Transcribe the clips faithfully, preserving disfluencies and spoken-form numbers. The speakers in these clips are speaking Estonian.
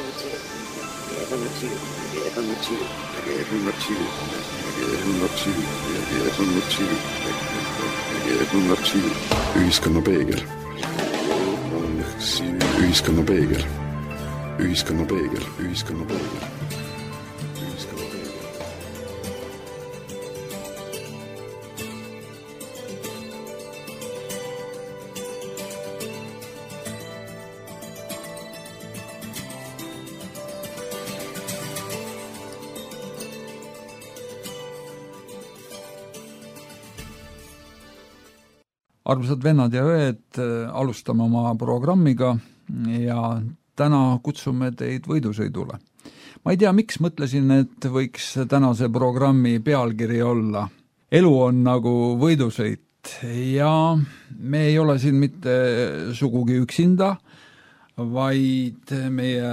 Ühiskonna peegel. Ühiskonna peegel. Ühiskonna peegel. Ühiskonna peegel. Armsad vennad ja õed, alustame oma programmiga ja täna kutsume teid võidusõidule. Ma ei tea, miks mõtlesin, et võiks tänase programmi pealkiri olla. Elu on nagu võidusõit ja me ei ole siin mitte sugugi üksinda, vaid meie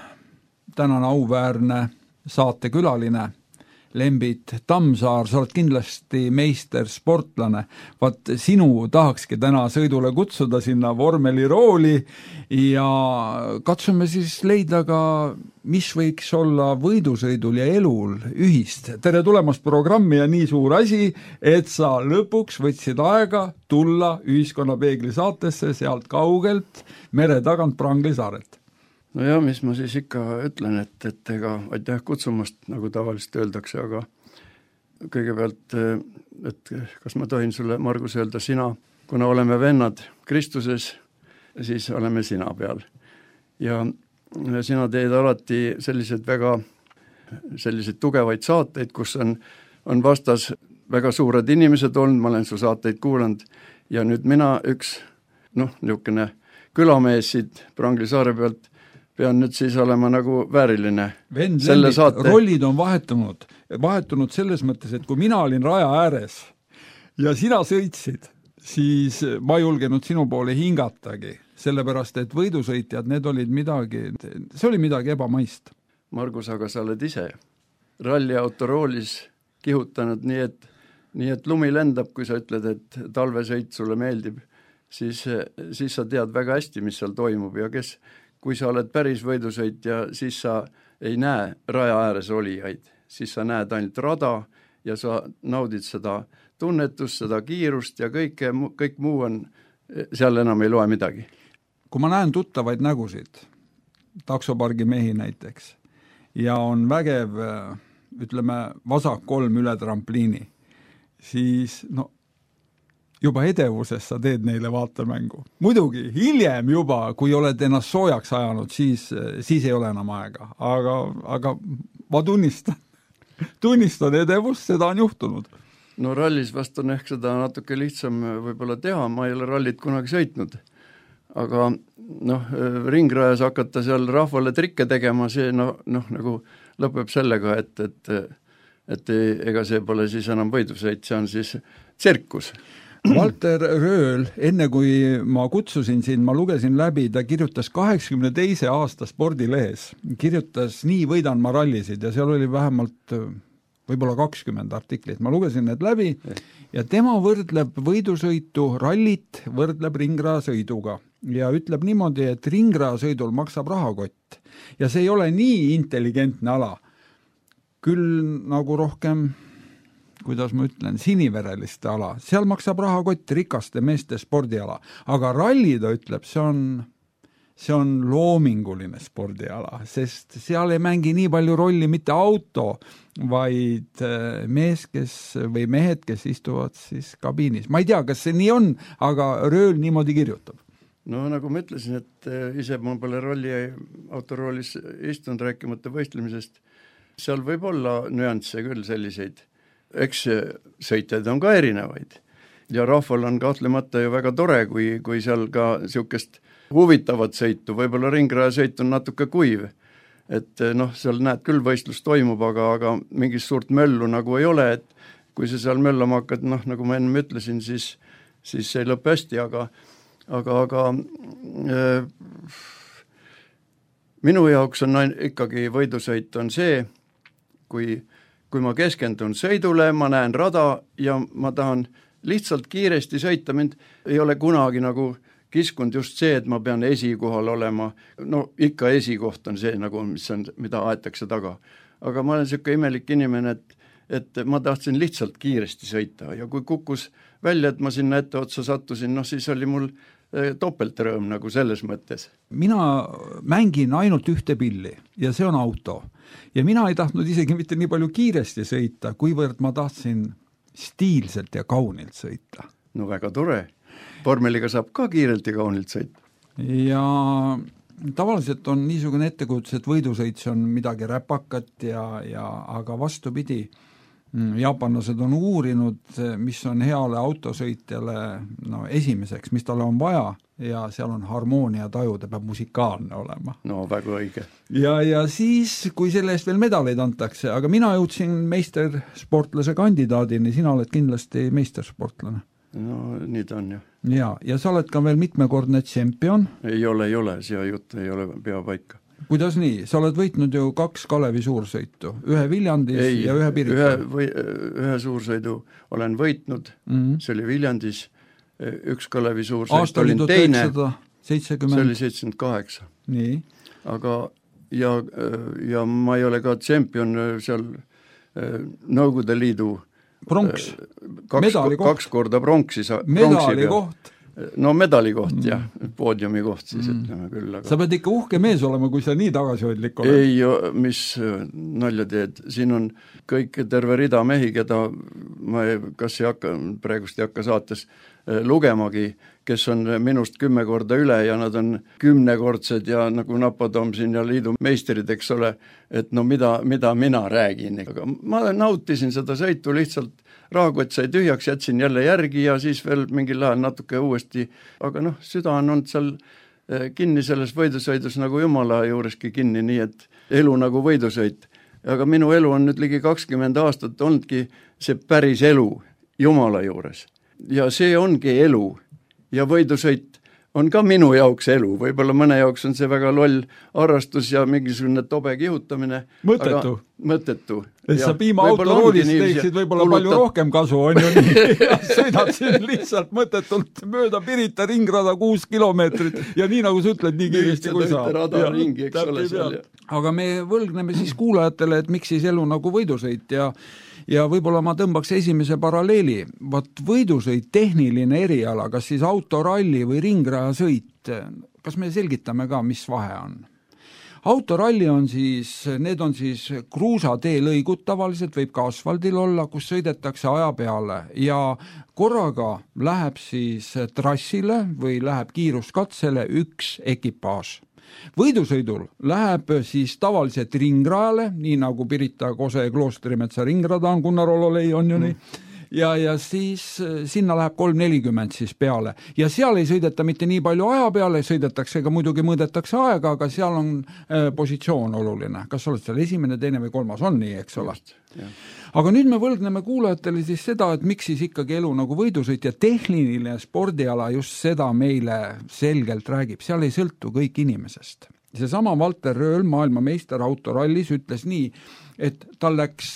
tänane auväärne saatekülaline Lembit Tammsaar, sa oled kindlasti meister sportlane. Vaat sinu tahakski täna sõidule kutsuda sinna vormelirooli ja katsume siis leida ka, mis võiks olla võidusõidul ja elul ühist. Tere tulemast programmi ja nii suur asi, et sa lõpuks võtsid aega tulla Ühiskonna peegli saatesse sealt kaugelt mere tagant Prangli saarelt. No ja, mis ma siis ikka ütlen, et, et ega aitäh kutsumast, nagu tavaliselt öeldakse, aga kõigepealt, et kas ma tohin sulle, Margus, öelda sina, kuna oleme vennad Kristuses, siis oleme sina peal. Ja sina teed alati sellised väga, sellised tugevaid saateid, kus on, on vastas väga suured inimesed olnud, ma olen su saateid kuulanud, ja nüüd mina üks, noh, niisugune külamees siit Prangli saare pealt, pean nüüd siis olema nagu vääriline. Vend, Lembit, saate... rollid on vahetunud. Vahetunud selles mõttes, et kui mina olin raja ääres ja sina sõitsid, siis ma julgenud sinu poole hingatagi, sellepärast, et võidusõitjad, need olid midagi, see oli midagi ebamaist. Margus, aga sa oled ise ralli autoroolis kihutanud nii, et, nii et lumi lendab, kui sa ütled, et talvesõit sulle meeldib, siis, siis sa tead väga hästi, mis seal toimub ja kes kui sa oled päris võidusõitja, siis sa ei näe raja ääres olijaid, siis sa näed ainult rada ja sa naudid seda tunnetust, seda kiirust ja kõike, kõik muu on, seal enam ei loe midagi. Kui ma näen tuttavaid nägusid, taksopargi mehi näiteks, ja on vägev, ütleme, vasak kolm üle trampliini, siis no, juba edevuses sa teed neile vaatemängu. Muidugi, hiljem juba, kui oled ennast soojaks ajanud, siis, siis ei ole enam aega. Aga, aga ma tunnistan, tunnistan edevust, seda on juhtunud. No rallis vast on ehk seda natuke lihtsam võib-olla teha, ma ei ole rallit kunagi sõitnud. Aga noh, ringrajas hakata seal rahvale trikke tegema, see no, noh, nagu lõpeb sellega, et, et, et ega see pole siis enam võidusõit, see on siis tsirkus. Valter Rööl, enne kui ma kutsusin sind, ma lugesin läbi, ta kirjutas kaheksakümne teise aasta spordilehes, kirjutas Nii võidan ma rallisid ja seal oli vähemalt võib-olla kakskümmend artiklit. Ma lugesin need läbi ja tema võrdleb võidusõitu, rallit võrdleb ringrajasõiduga ja ütleb niimoodi, et ringrajasõidul maksab rahakott ja see ei ole nii intelligentne ala. Küll nagu rohkem kuidas ma ütlen, sinivereliste ala. Seal maksab rahakott rikaste meeste spordiala. Aga ralli, ta ütleb, see on, see on loominguline spordiala, sest seal ei mängi nii palju rolli mitte auto, vaid mees, kes, või mehed, kes istuvad siis kabiinis. Ma ei tea, kas see nii on, aga Rööl niimoodi kirjutab. No nagu ma ütlesin, et ise ma pole rolli autoroolis istunud rääkimata võistlemisest, seal võib olla nüansse küll selliseid. Eks sõitjaid on ka erinevaid ja rahval on kahtlemata ju väga tore, kui, kui seal ka siukest huvitavat sõitu, võib-olla ringraja sõit on natuke kuiv, et noh, seal näed küll võistlus toimub, aga, aga mingist suurt möllu nagu ei ole, et kui sa seal möllama hakkad, noh, nagu ma enne ütlesin, siis, siis see ei lõpe hästi, aga, aga, aga äh, minu jaoks on ikkagi võidusõit on see, kui kui ma keskendun sõidule, ma näen rada ja ma tahan lihtsalt kiiresti sõita, mind ei ole kunagi nagu kiskunud just see, et ma pean esikohal olema, no ikka esikoht on see, nagu, mis on, mida aetakse taga. Aga ma olen selline imelik inimene, et, et ma tahtsin lihtsalt kiiresti sõita ja kui kukkus välja, et ma sinna ette otsa sattusin, noh siis oli mul topeltrõõm nagu selles mõttes. Mina mängin ainult ühte pilli ja see on auto. Ja mina ei tahtnud isegi mitte nii palju kiiresti sõita, kuivõrd ma tahtsin stiilselt ja kaunilt sõita. No väga tore. Vormeliga saab ka kiirelt ja kaunilt sõita. Ja tavaliselt on niisugune ettekujutus, et võidusõits on midagi räpakat, ja, ja, aga vastupidi. Jaapanlased on uurinud, mis on heale autosõitjale no, esimeseks, mis talle on vaja ja seal on harmoonia taju, ta peab musikaalne olema. No väga õige. Ja, ja siis, kui selle eest veel medaleid antakse, aga mina jõudsin meistersportlase kandidaadini, sina oled kindlasti meistersportlane. No nii ta on ju. Ja, ja sa oled ka veel mitmekordne tšempion. Ei ole, ei ole, see jutt ei ole pea paika. Kuidas nii? Sa oled võitnud ju kaks Kalevi suursõitu, ühe Viljandis ei, ja ühe Pirita. Ühe, või, ühe suursõidu olen võitnud, mm-hmm. see oli Viljandis, üks Kalevi suursõit aasta olin teine, seitsekümmend see oli seitsekümmend kaheksa. Nii. Aga ja, ja ma ei ole ka tšempion seal Nõukogude Liidu pronks, kaks, medali koht. Kaks korda pronksi. Medali koht. No medali koht, mm. jah, poodiumi koht siis, mm. ütleme küll. Aga... Sa pead ikka uhke mees olema, kui sa nii tagasihoidlik oled. Ei, mis nalja teed, siin on kõik terve rida mehi, keda ma ei, kas ei hakka, praegust ei hakka saates lugemagi, kes on minust kümme korda üle ja nad on kümnekordsed ja nagu Napadom siin ja liidu meisterid, eks ole, et no mida, mida mina räägin. Aga ma nautisin seda sõitu lihtsalt, rahakott sai tühjaks, jätsin jälle järgi ja siis veel mingil ajal natuke uuesti, aga noh, süda on olnud seal kinni selles võidusõidus nagu Jumala juureski kinni, nii et elu nagu võidusõit. Aga minu elu on nüüd ligi kakskümmend aastat olnudki see päris elu Jumala juures. Ja see ongi elu ja võidusõit on ka minu jaoks elu, võib-olla mõne jaoks on see väga loll harrastus ja mingisugune tobe kihutamine. Mõttetu. Mõttetu. Et sa piima autoroolis teeksid võib-olla kulutab... palju rohkem kasu, on ju nii. Sõidad siin lihtsalt mõttetult mööda Pirita ringrada kuus kilomeetrit ja nii nagu sa ütled, nii kiiresti kui saab. Rada ringi, eks ole seal. Aga me võlgneme siis kuulajatele, et miks siis elu nagu võidusõit ja Ja võib-olla ma tõmbaks esimese paralleeli, vaat võidusõit tehniline eriala, kas siis autoralli või ringrajasõit, kas me selgitame ka, mis vahe on? Autoralli on siis, need on siis kruusatee lõigud tavaliselt, võib ka asfaldil olla, kus sõidetakse aja peale ja korraga läheb siis trassile või läheb kiiruskatsele üks ekipaaž. Võidusõidul läheb siis tavaliselt ringrajale, nii nagu Pirita, Kose ja Kloostrimetsa ringrada on, Gunnar Ololei on ju nii, ja, ja siis sinna läheb kolm nelikümmend siis peale. Ja seal ei sõideta mitte nii palju aja peale, sõidetakse ka muidugi mõõdetakse aega, aga seal on äh, positsioon oluline. Kas oled seal esimene, teine või kolmas on nii, eks ole? Aga nüüd me võlgneme kuulajatele siis seda, et miks siis ikkagi elu nagu võidusõit ja tehniline spordiala just seda meile selgelt räägib. Seal ei sõltu kõik inimesest. Seesama Valter Rööl, maailmameister autorallis, ütles nii, et tal läks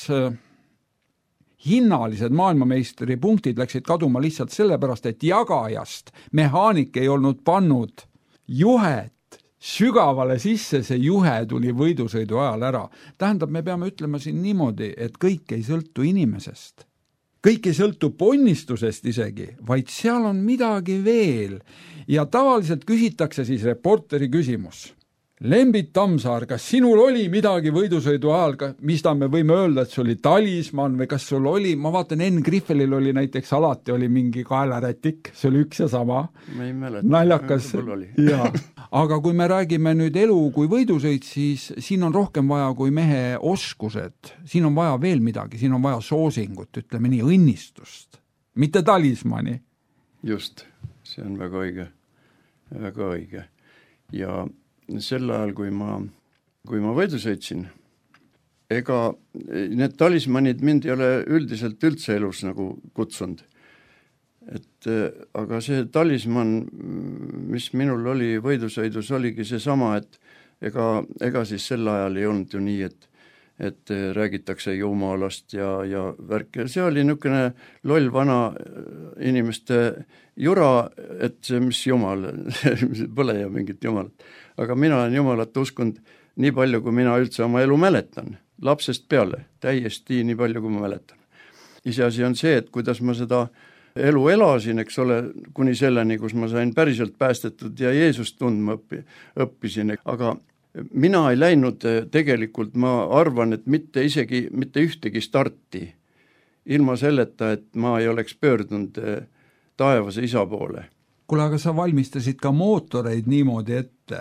hinnalised maailmameistri punktid läksid kaduma lihtsalt sellepärast, et jagajast mehaanik ei olnud pannud juhet sügavale sisse, see juhe tuli võidusõidu ajal ära. Tähendab, me peame ütlema siin niimoodi, et kõik ei sõltu inimesest. Kõik ei sõltu ponnistusest isegi, vaid seal on midagi veel. Ja tavaliselt küsitakse siis reporteri küsimus. Lembit Tammsaar, kas sinul oli midagi võidusõidu ajal, mis ta me võime öelda, et sul oli talisman või kas sul oli, ma vaatan, Enn Griffelil oli näiteks alati oli mingi kaelarätik, see oli üks ja sama. Ma ei mäleta. Naljakas. Ja. Aga kui me räägime nüüd elu kui võidusõit, siis siin on rohkem vaja kui mehe oskused. Siin on vaja veel midagi, siin on vaja soosingut, ütleme nii, õnnistust, mitte talismani. Just, see on väga õige, väga õige. Ja sel ajal, kui ma, kui ma võidu sõitsin, ega need talismanid mind ei ole üldiselt üldse elus nagu kutsunud. Et, aga see talisman, mis minul oli võidusõidus, oligi see sama, et ega, ega siis sel ajal ei olnud ju nii, et, et räägitakse Jumalast ja, ja värk. See oli niisugune loll vana inimeste jura, et see, mis Jumal, pole ja mingit Jumalat. Aga mina olen Jumalat uskunud nii palju, kui mina üldse oma elu mäletan. Lapsest peale, täiesti nii palju, kui ma mäletan. Iseasi on see, et kuidas ma seda elu elasin, eks ole, kuni selleni, kus ma sain päriselt päästetud ja Jeesust tundma õppi, õppisin. Aga mina ei läinud tegelikult, ma arvan, et mitte isegi, mitte ühtegi starti ilma selleta, et ma ei oleks pöördunud taevase isa poole. Kuule, aga sa valmistasid ka mootoreid niimoodi ette.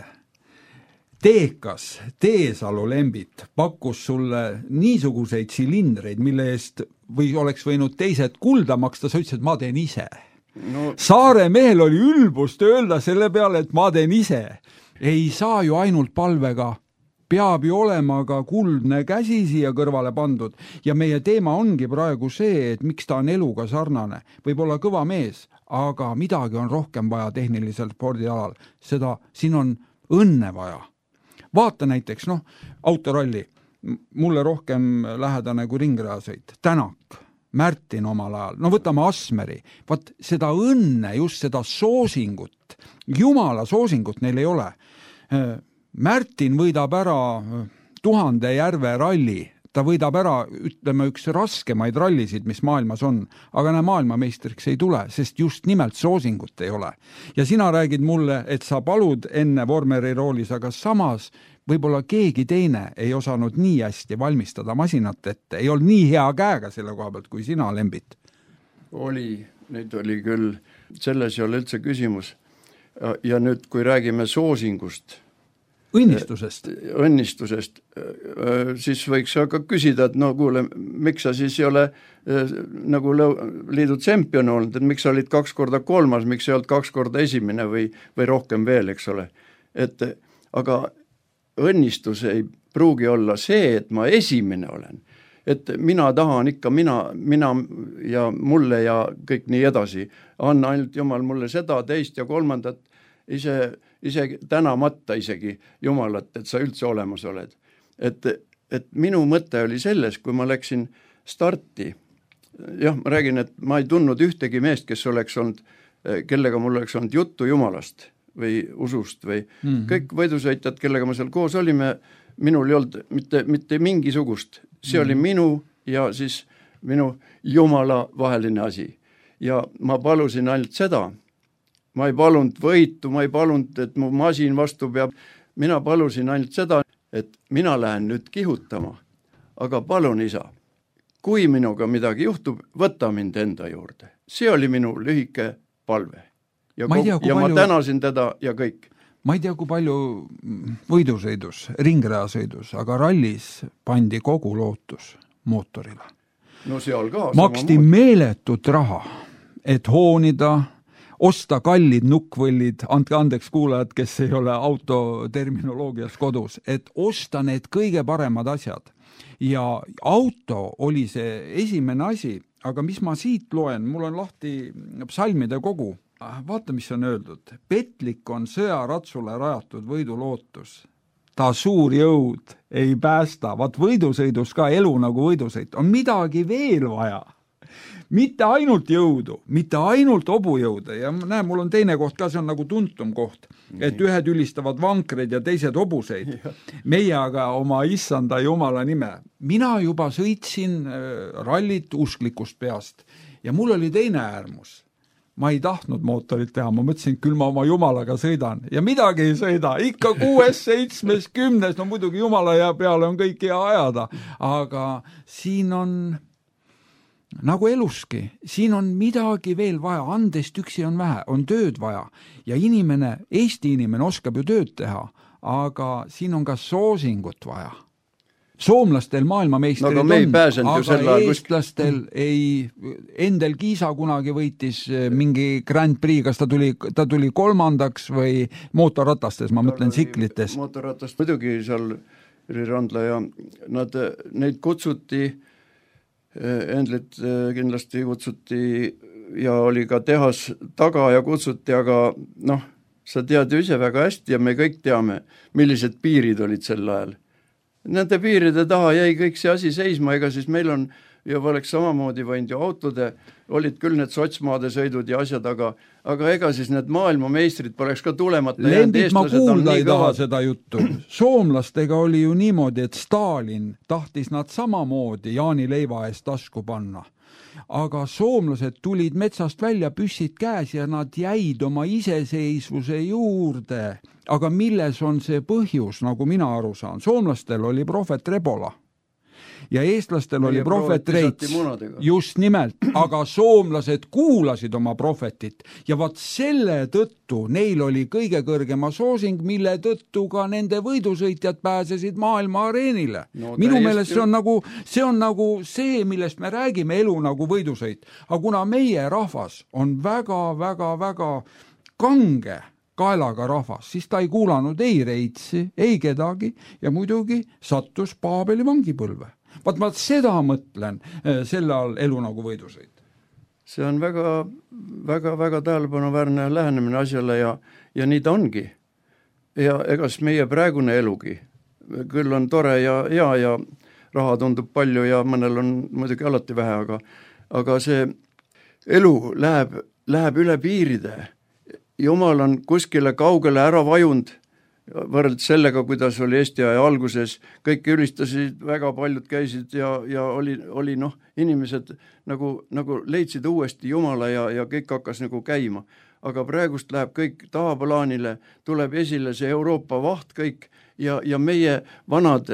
Teekas, Teesalu Lembit pakkus sulle niisuguseid silindreid, mille eest või oleks võinud teised kulda maksta, sa ütlesid, et ma teen ise. No. Saare mehel oli ülbust öelda selle peale, et ma teen ise. Ei saa ju ainult palvega, peab ju olema ka kuldne käsi siia kõrvale pandud. Ja meie teema ongi praegu see, et miks ta on eluga sarnane. Võib olla kõva mees, aga midagi on rohkem vaja tehnilisel spordialal. Seda, siin on õnne vaja. Vaata näiteks, noh, autoralli, mulle rohkem lähedane kui ringrajasõit, Tänak, Märtin omal ajal, no võtame Asmeri, vaat seda õnne, just seda soosingut, Jumala soosingut neil ei ole. Märtin võidab ära tuhande järve ralli, ta võidab ära, ütleme, üks raskemaid rallisid, mis maailmas on, aga näe, maailmameistriks ei tule, sest just nimelt soosingut ei ole. Ja sina räägid mulle, et sa palud enne Vormeri roolis, aga samas võib-olla keegi teine ei osanud nii hästi valmistada masinat ette, ei olnud nii hea käega selle koha pealt, kui sina, Lembit. Oli, neid oli küll, selles ei ole üldse küsimus. Ja nüüd, kui räägime soosingust, õnnistusest. õnnistusest, siis võiks aga küsida, et no kuule, miks sa siis ei ole nagu liidu tšempion olnud, et miks sa olid kaks korda kolmas, miks ei olnud kaks korda esimene või, või rohkem veel, eks ole. Et, aga õnnistus ei pruugi olla see, et ma esimene olen. Et mina tahan ikka, mina, mina ja mulle ja kõik nii edasi. Anna ainult Jumal mulle seda, teist ja kolmandat, ise, ise tänamata isegi Jumalat, et sa üldse olemas oled. Et, et minu mõte oli selles, kui ma läksin starti, jah, ma räägin, et ma ei tundnud ühtegi meest, kes oleks olnud, kellega mul oleks olnud juttu Jumalast või usust või mm-hmm. kõik võidusõitjad, kellega me seal koos olime, minul ei olnud mitte, mitte mingisugust. See mm-hmm. oli minu ja siis minu Jumala vaheline asi. Ja ma palusin ainult seda, ma ei palunud võitu, ma ei palunud, et mu masin vastu peab. Mina palusin ainult seda, et mina lähen nüüd kihutama. Aga palun, isa, kui minuga midagi juhtub, võta mind enda juurde. See oli minu lühike palve. Ja, ma, tea, ja palju... ma tänasin teda ja kõik. Ma ei tea, kui palju võidusõidus, ringrajasõidus, aga rallis pandi kogu lootus mootorile. No seal ka. Maksti meeletut raha, et hoonida, osta kallid nukkvõllid, andke andeks kuulajad, kes ei ole autoterminoloogias kodus, et osta need kõige paremad asjad. Ja auto oli see esimene asi, aga mis ma siit loen, mul on lahti psalmide kogu. Vaata, mis on öeldud. Petlik on sõjaratsule rajatud võidulootus. Ta suur jõud ei päästa. Vaat võidusõidus ka elu nagu võidusõit. On midagi veel vaja. Mitte ainult jõudu, mitte ainult hobujõude. Ja näe, mul on teine koht ka, see on nagu tuntum koht. Et ühed ülistavad vankreid ja teised hobuseid. Meie aga oma issanda Jumala nime. Mina juba sõitsin rallit usklikust peast. Ja mul oli teine äärmus. Ma ei tahtnud mootorit teha, ma mõtlesin, küll ma oma Jumalaga sõidan. Ja midagi ei sõida, ikka kuues, seitsmes, kümnes, no muidugi Jumala ja peale on kõik hea ajada. Aga siin on, nagu eluski, siin on midagi veel vaja, andest üksi on vähe, on tööd vaja. Ja inimene, Eesti inimene oskab ju tööd teha, aga siin on ka soosingut vaja. Soomlastel maailmameistrid no, on, aga eestlastel ei, Endel Kiisa kunagi võitis mingi Grand Prix, kas ta tuli, ta tuli kolmandaks või mootorratastes, ma mõtlen tsiklites. Mootorratast muidugi seal Randla ja nad, neid kutsuti, Endlit kindlasti kutsuti ja oli ka tehas taga ja kutsuti, aga noh, sa tead ju ise väga hästi ja me kõik teame, millised piirid olid sel ajal. nende piiride taha jäi kõik see asi seisma, ega siis meil on ja oleks samamoodi võinud ju autode, olid küll need sotsmaade sõidud ja asjad, aga, aga ega siis need maailmameistrid poleks ka tulemata. Lembit, ma kuulda ei taha seda juttu. Soomlastega oli ju niimoodi, et Stalin tahtis nad samamoodi Jaani leiva eest tasku panna. Aga soomlased tulid metsast välja, püssid käes ja nad jäid oma iseseisvuse juurde. Aga milles on see põhjus, nagu mina aru saan? Soomlastel oli prohvet Rebola ja eestlastel oli prohvet Reits, just nimelt, aga soomlased kuulasid oma prohvetit ja vaat selle tõttu neil oli kõige kõrgema soosing, mille tõttu ka nende võidusõitjad pääsesid maailma areenile. No, minu meelest see on, nagu, see on nagu see, millest me räägime, elu nagu võidusõit. Aga kuna meie rahvas on väga, väga, väga kange kaelaga rahvas, siis ta ei kuulanud ei Reitsi, ei kedagi ja muidugi sattus Paabeli vangipõlve. Vaat ma seda mõtlen selle all elu nagu võidusõit. See on väga, väga, väga tähelepanuväärne lähenemine asjale ja, ja nii ta ongi. Ja egas meie praegune elugi. Küll on tore ja hea ja raha tundub palju ja mõnel on muidugi alati vähe, aga, aga see elu läheb, läheb üle piiride. Jumal on kuskile kaugele ära vajund, võrreldes sellega, kuidas oli Eesti aja alguses, kõik ülistasid, väga paljud käisid ja, ja oli, oli noh, inimesed nagu, nagu leidsid uuesti Jumala ja, ja kõik hakkas nagu käima. Aga praegust läheb kõik tahaplaanile, tuleb esile see Euroopa vaht kõik ja, ja meie vanad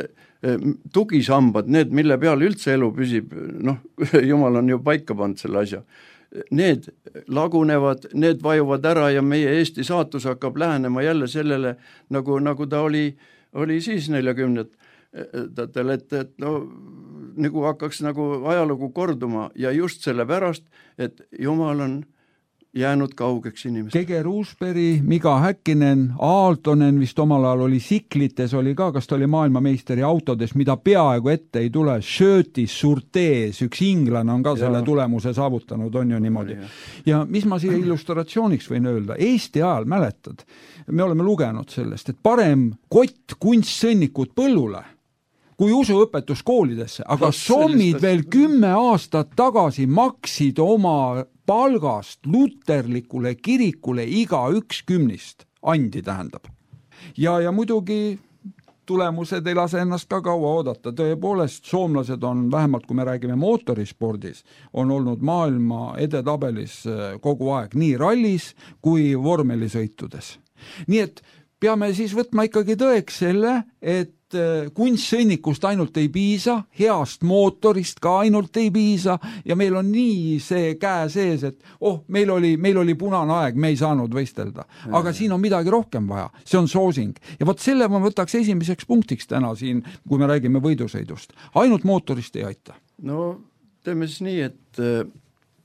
tugisambad, need, mille peal üldse elu püsib, noh, Jumal on ju paika pannud selle asja. Need lagunevad, need vajuvad ära ja meie Eesti saatus hakkab lähenema jälle sellele, nagu, nagu ta oli, oli siis neljakümnendatel, et, et no, nagu hakkaks nagu ajalugu korduma ja just selle pärast, et Jumal on jäänud kaugeks inimest. Kege Ruusberg, Miga Häkkinen, Aaltonen vist omal ajal oli Siklites, oli ka, kas ta oli maailmameisteri autodes, mida peaaegu ette ei tule, Schötis, Surtees, üks inglane on ka ja. Selle tulemuse saavutanud, on ju niimoodi. Ja, ja mis ma siia illustratsiooniks võin öelda, Eesti ajal mäletad, me oleme lugenud sellest, et parem kott kunstsõnnikut põllule, kui usuõpetus koolidesse, aga sommid veel kümme aastat tagasi maksid oma palgast luterlikule kirikule iga üks kümnist, andi tähendab. Ja, ja muidugi tulemused ei lase ennast ka kaua oodata. Tõepoolest, soomlased on, vähemalt kui me räägime mootorispordis, on olnud maailma edetabelis kogu aeg, nii rallis kui vormelisõitudes. Nii et peame siis võtma ikkagi tõeks selle, et kunstsõnnikust ainult ei piisa, heast mootorist ka ainult ei piisa ja meil on nii see käe sees, et oh, meil oli, meil oli punane aeg, me ei saanud võistelda. Aga siin on midagi rohkem vaja, see on soosing. Ja võt selle ma võtaks esimeseks punktiks täna siin, kui me räägime võidusõidust. Ainult mootorist ei aita. No teeme siis nii, et,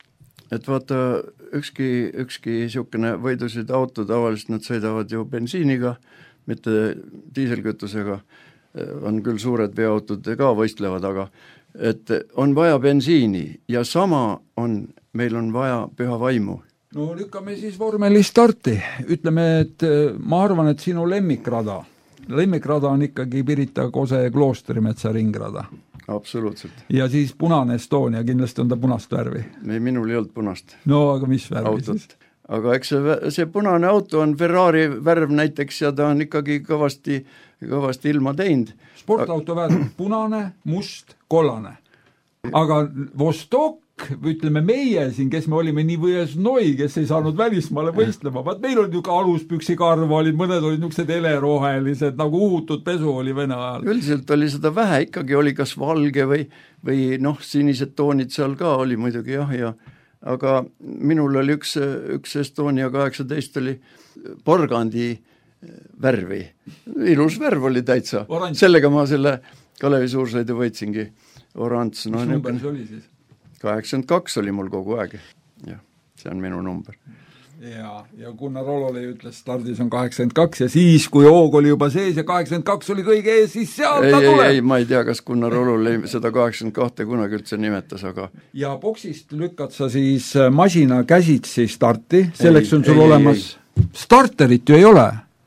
et vaata ükski, ükski siukene võidusõid auto, tavaliselt nad sõidavad ju bensiiniga, mitte diiselkütusega, on küll suured veoautod ka võistlevad, aga et on vaja bensiini ja sama on, meil on vaja püha vaimu. No lükkame siis vormeli starti. Ütleme, et ma arvan, et sinu lemmikrada, lemmikrada on ikkagi Pirita Kose Kloostриmetsa ringrada. Absoluutselt. Ja siis punane Estonia, kindlasti on ta punast värvi. Me, minul ei olnud punast. No aga mis värvi autot. Siis? Aga eks see, see punane auto on Ferrari värv näiteks ja ta on ikkagi kõvasti, kõvasti ilma teinud. Sportauto värv punane, must, kollane. Aga Vostok, ütleme meie siin, kes me olime nii võjesnoi, kes ei saanud välismaale võistlema, vaat meil olid ju ka aluspüksikarv, olid, mõned olid niisugused elerohelised, nagu uhutud pesu oli Vene ajal. Üldiselt oli seda vähe, ikkagi oli kas valge või, või noh, sinised toonid seal ka oli muidugi jah, ja aga minul oli üks, üks Estonia kaheksateist oli porgandi värvi. Ilus värv oli täitsa. Orange. Sellega ma selle Kalevi suursõidu võitsingi. Orange. Mis no, number see oli siis? kaheksakümmend kaks oli mul kogu aeg. Ja, see on minu number. Ja, ja Gunnar Olole ütles, stardis on kaheksakümmend kaks ja siis, kui hoog oli juba sees ja kaheksakümmend kaks oli kõige ees, siis seal ei, ta tuleb. Ei, ei, ma ei tea, kas Gunnar Olole seda kaheksakümmend kaks kunagi üldse nimetas, aga... Ja boksist lükkad sa siis masina käsitsi starti, selleks ei, on sul ei, olemas... Ei, ei. Starterit ju ei ole.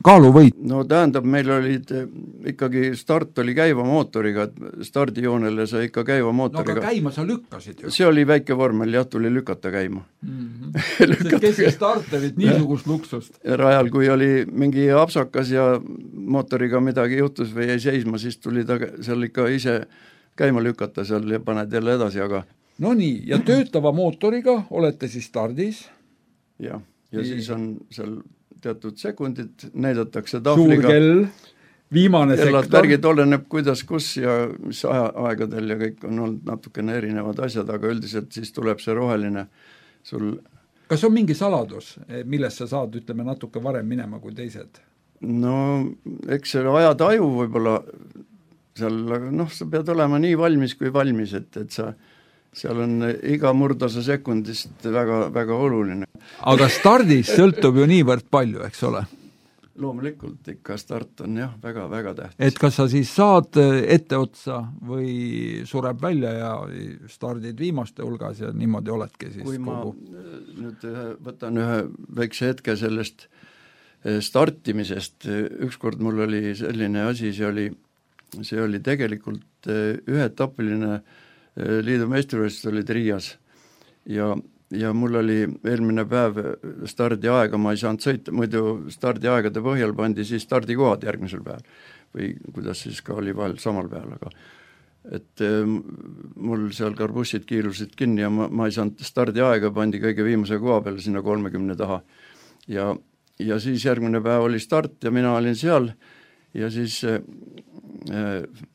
kaaluvõit? No tähendab, meil olid ikkagi, start oli käiva mootoriga, et stardijoonele sa ikka käiva mootoriga. No aga käima sa lükkasid ju. See oli väike vormel, jah, tuli lükata käima. Mm-hmm. lükata kes see starterid niisugust luksust? Rajal, kui oli mingi apsakas ja mootoriga midagi juhtus või jäi seisma, siis tuli ta seal ikka ise käima lükata seal ja paned jälle edasi, aga no nii, ja töötava mootoriga olete siis stardis? Jah, ja siis on seal teatud sekundid, näidatakse tahvliga. Suur kell, viimane sektor. Värgid oleneb kuidas, kus ja mis aja, aegadel ja kõik on olnud natukene erinevad asjad, aga üldiselt siis tuleb see roheline sul. Kas on mingi saladus, millest sa saad, ütleme, natuke varem minema kui teised? No, eks see ajataju võib-olla seal, noh, sa pead olema nii valmis kui valmis, et, et sa seal on iga murdosa sekundist väga, väga oluline. Aga stardis sõltub ju niivõrd palju, eks ole? Loomulikult ikka start on jah, väga, väga tähtis. Et kas sa siis saad etteotsa või sureb välja ja stardid viimaste hulgas ja niimoodi oledki siis kui kogu? Ma nüüd võtan ühe väikse hetke sellest startimisest. Ükskord mul oli selline asi, see oli, see oli tegelikult ühetapiline liidu meistrivõistlused olid Riias ja, ja mul oli eelmine päev stardiaega, ma ei saanud sõita, muidu stardiaegade põhjal pandi siis stardikohad järgmisel päeval või kuidas siis ka oli vahel samal päeval, aga et mul seal karbussid kiilusid kinni ja ma, ma ei saanud stardiaega, pandi kõige viimase koha peale sinna kolmekümne taha ja, ja siis järgmine päev oli start ja mina olin seal ja siis äh,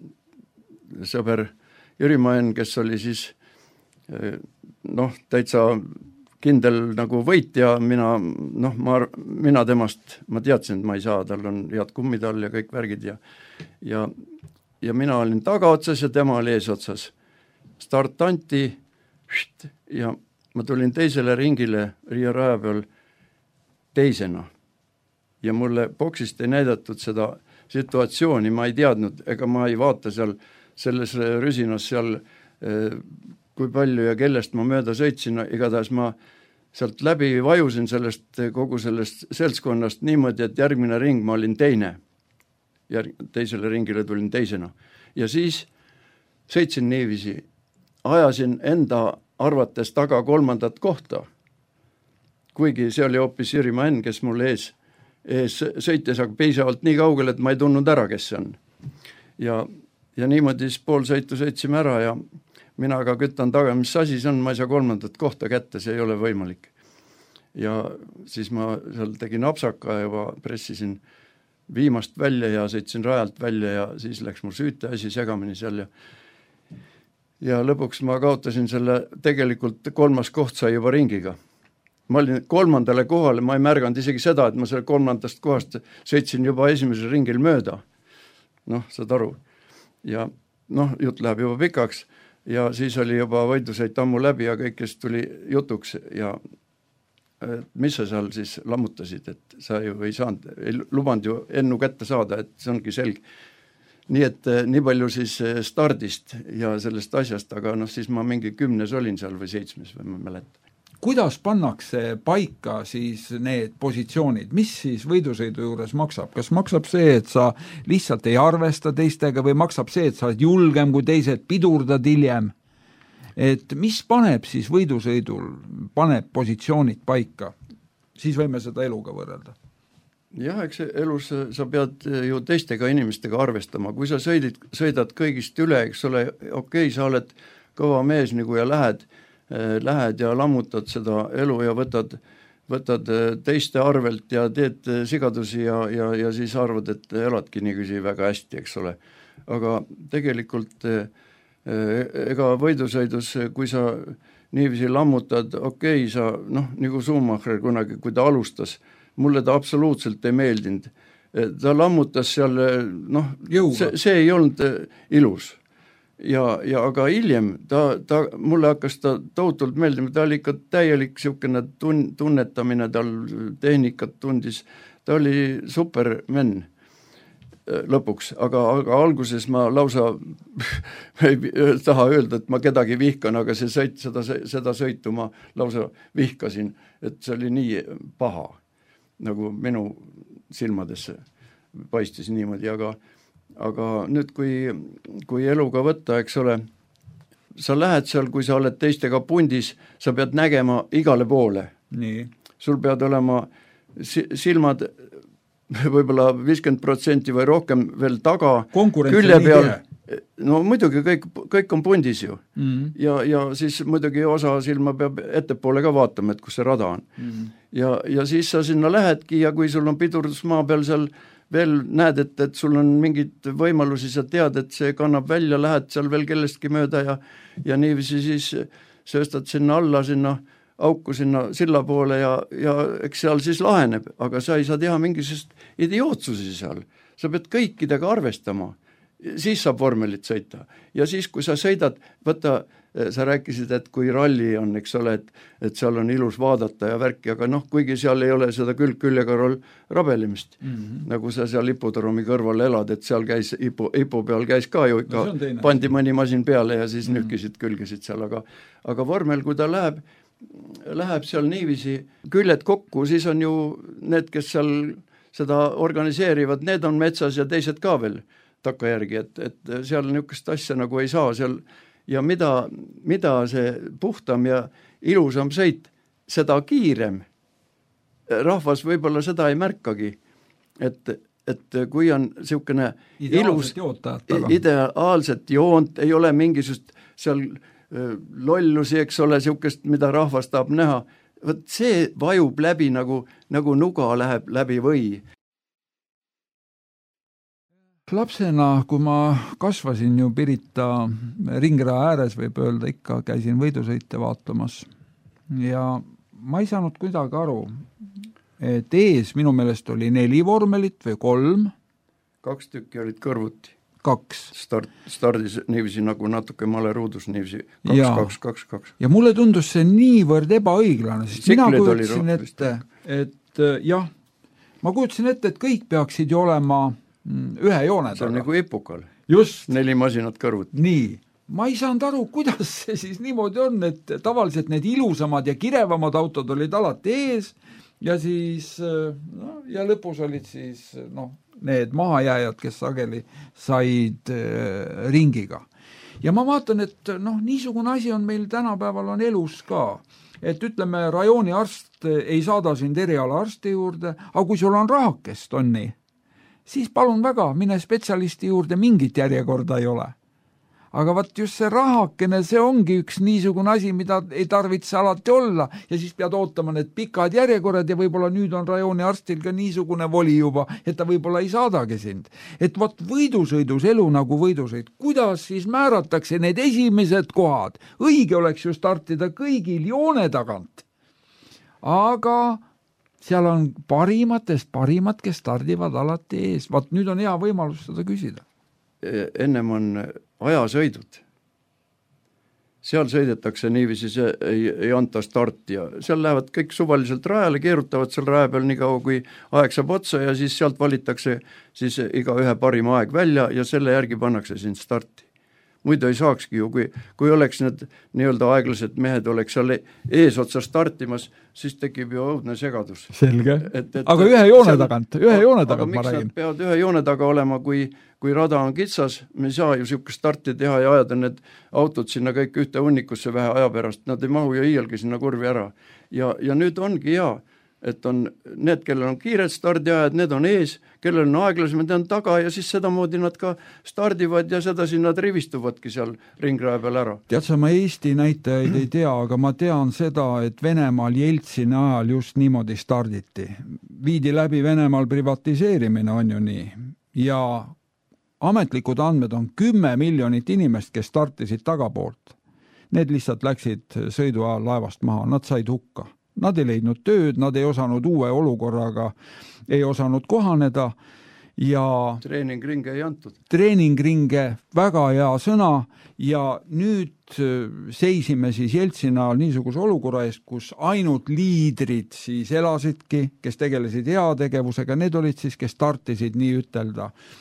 sõber Jüri Maen, kes oli siis noh, täitsa kindel nagu võitja, mina, noh, ma, mina temast, ma teadsin, et ma ei saa, tal on head kummid all ja kõik värgid ja, ja, ja mina olin tagaotsas ja tema oli eesotsas. Start anti ja ma tulin teisele ringile Riia raja peal teisena ja mulle boksist ei näidatud seda situatsiooni, ma ei teadnud, ega ma ei vaata seal selles rüsinas seal, kui palju ja kellest ma mööda sõitsin, igatahes ma sealt läbi vajusin sellest, kogu sellest seltskonnast niimoodi, et järgmine ring ma olin teine. Järg, teisele ringile tulin teisena. Ja siis sõitsin niiviisi, ajasin enda arvates taga kolmandat kohta, kuigi see oli hoopis Jüri Maen, kes mul ees, ees sõites, aga piisavalt nii kaugel, et ma ei tundnud ära, kes see on. Ja Ja niimoodi siis pool sõitu sõitsime ära ja mina ka kütan taga, mis asi see on, ma ei saa kolmandat kohta kätte, see ei ole võimalik. Ja siis ma seal tegin apsaka ja pressisin viimast välja ja sõitsin rajalt välja ja siis läks mul süüte asi segamini seal ja ja lõpuks ma kaotasin selle, tegelikult kolmas koht sai juba ringiga. Ma olin kolmandale kohale, ma ei märganud isegi seda, et ma selle kolmandast kohast sõitsin juba esimesel ringil mööda. Noh, saad aru. Ja noh, jutt läheb juba pikaks ja siis oli juba võidusõit ammu läbi ja kõikest tuli jutuks ja mis sa seal siis lammutasid, et sa ju ei saanud, ei lubanud ju ennu kätte saada, et see ongi selge. Nii et nii palju siis stardist ja sellest asjast, aga noh, siis ma mingi kümnes olin seal või seitsmes või ma mäletan. Kuidas pannakse paika siis need positsioonid, mis siis võidusõidu juures maksab? Kas maksab see, et sa lihtsalt ei arvesta teistega või maksab see, et sa oled julgem kui teised, pidurdad hiljem? Et mis paneb siis võidusõidul, paneb positsioonid paika? Siis võime seda eluga võrrelda. Jah, eks elus sa pead ju teistega inimestega arvestama. Kui sa sõidid, sõidad kõigist üle, eks ole, okei, sa oled kõva mees nagu ja lähed, lähed ja lammutad seda elu ja võtad, võtad teiste arvelt ja teed sigadusi ja, ja, ja siis arvad, et eladki niikuisi väga hästi, eks ole. Aga tegelikult ega võidusõidus, kui sa niiviisi lammutad, okei, sa, noh, nagu Schumacher kunagi, kui ta alustas, mulle ta absoluutselt ei meeldinud. Ta lammutas seal, noh, see, see ei olnud ilus. Ja, ja aga hiljem, ta, ta, mulle hakkas ta tohutult meeldima, ta oli ikka täielik siukene tun, tunnetamine, tal tehnikat tundis, ta oli supermen lõpuks, aga, aga alguses ma lausa ei taha öelda, et ma kedagi vihkan, aga see sõit, seda, seda sõitu ma lausa vihkasin, et see oli nii paha. nagu minu silmadesse paistis niimoodi, aga, aga nüüd, kui, kui eluga võtta, eks ole, sa lähed seal, kui sa oled teistega pundis, sa pead nägema igale poole. Nii. Sul pead olema silmad võib-olla viiskümmend protsenti või rohkem veel taga, külje peal, no muidugi kõik, kõik on pundis ju mm-hmm. ja, ja siis muidugi osa silma peab ettepoole ka vaatama, et kus see rada on mm-hmm. ja, ja siis sa sinna lähedki ja kui sul on pidurdusmaa peal seal veel näed, et, et sul on mingid võimalusi, sa tead, et see kannab välja, lähed seal veel kellestki mööda ja, ja niiviisi siis sööstad sinna alla, sinna auku sinna silla poole ja, ja eks seal siis laheneb, aga sa ei saa teha mingisugust idiootsusi seal. Sa pead kõikidega arvestama, siis saab vormelit sõita. Ja siis, kui sa sõidad, võta, sa rääkisid, et kui ralli on, eks ole, et, et seal on ilus vaadata ja värki, aga noh, kuigi seal ei ole seda külg küljega rabelimist, mm-hmm. nagu sa seal Ipodroomi kõrval elad, et seal käis, Ipo, Ipo peal käis ka ju ikka, no, pandi mõni masin peale ja siis mm-hmm. nühkisid, külgesid seal, aga, aga vormel, kui ta läheb, läheb seal niiviisi küljed kokku, siis on ju need, kes seal seda organiseerivad, need on metsas ja teised ka veel takkajärgi, et, et seal niisugust asja nagu ei saa seal ja mida, mida see puhtam ja ilusam sõit, seda kiirem. Rahvas võib-olla seda ei märkagi, et, et kui on niisugune ilus, ideaalset joont, ei ole mingisugust seal lollusi, eks ole, niisugust, mida rahvas tahab näha, võt see vajub läbi nagu, nagu nuga läheb läbi või. Lapsena, kui ma kasvasin ju Pirita ringraja ääres, võib öelda, ikka käisin võidusõite vaatamas ja ma ei saanud kuidagi aru, et ees minu meelest oli neli vormelit või kolm. Kaks tükki olid kõrvuti. Kaks. Start, stardis niiviisi nagu natuke maleruudus, niiviisi kaks, ja. kaks, kaks, kaks. Ja mulle tundus see niivõrd ebaõiglane, sest mina kujutasin ette, et jah, ma kujutasin ette, et kõik peaksid ju olema ühe joone taga. See on nagu epukal. Just. Neli masinat kõrvuti. Nii. Ma ei saanud aru, kuidas see siis niimoodi on, et tavaliselt need ilusamad ja kirevamad autod olid alati ees ja siis, no, ja lõpus olid siis, noh, need mahajääjad, kes sageli said äh, ringiga. Ja ma vaatan, et noh, niisugune asi on meil tänapäeval on elus ka. Et ütleme, rajooni arst ei saada sind eriala arsti juurde, aga kui sul on rahakest, on nii, siis palun väga, mine spetsialisti juurde, mingit järjekorda ei ole. Aga vaat just see rahakene, see ongi üks niisugune asi, mida ei tarvitse alati olla ja siis pead ootama need pikad järjekorrad ja võib-olla nüüd on rajooni arstil ka niisugune voli juba, et ta võib-olla ei saadagi sind. Et vaat võidusõidus elu nagu võidusõid, kuidas siis määratakse need esimesed kohad? Õige oleks ju startida kõigil joone tagant. Aga seal on parimatest parimad, kes stardivad alati ees. Vaat nüüd on hea võimalus seda küsida. Ennem on ajasõidud. Seal sõidetakse niiviisi, see ei, ei anta starti ja seal lähevad kõik suvaliselt rajale, keerutavad seal raja peal nii kaua, kui aeg saab otsa ja siis sealt valitakse siis iga ühe parima aeg välja ja selle järgi pannakse sind starti. Muidu ei saakski ju, kui, kui oleks need nii-öelda aeglased mehed oleks seal eesotsa startimas, siis tekib ju õudne segadus. Selge. Et, et, aga ühe joone seal, tagant, ühe joone tagant ma räägin. Aga miks nad peavad ühe joone taga olema, kui, kui rada on kitsas, me ei saa ju siukest starti teha ja ajada need autod sinna kõik ühte unnikusse vähe aja pärast, nad ei mahu ju iialgi sinna kurvi ära. Ja, ja nüüd ongi hea, et on need, kellel on kiired stardiajad, need on ees, kellel on aeglased, need on taga ja siis sedamoodi nad ka stardivad ja sedasi nad rivistuvadki seal ringraja peal ära. Tead sa, ma Eesti näitajaid ei tea, aga ma tean seda, et Venemaal Jeltsini ajal just niimoodi starditi. Viidi läbi Venemaal privatiseerimine on ju nii ja ametlikud andmed on kümme miljonit inimest, kes startisid tagapoolt. Need lihtsalt läksid sõidu ajal laevast maha, nad said hukka. Nad ei leidnud tööd, nad ei osanud uue olukorraga, ei osanud kohaneda ja treeningringe ei antud. Treeningringe, väga hea sõna ja nüüd seisime siis Jeltsini ajal niisuguse olukorra eest, kus ainult liidrid siis elasidki, kes tegelesid heategevusega, need olid siis, kes startisid nii ütelda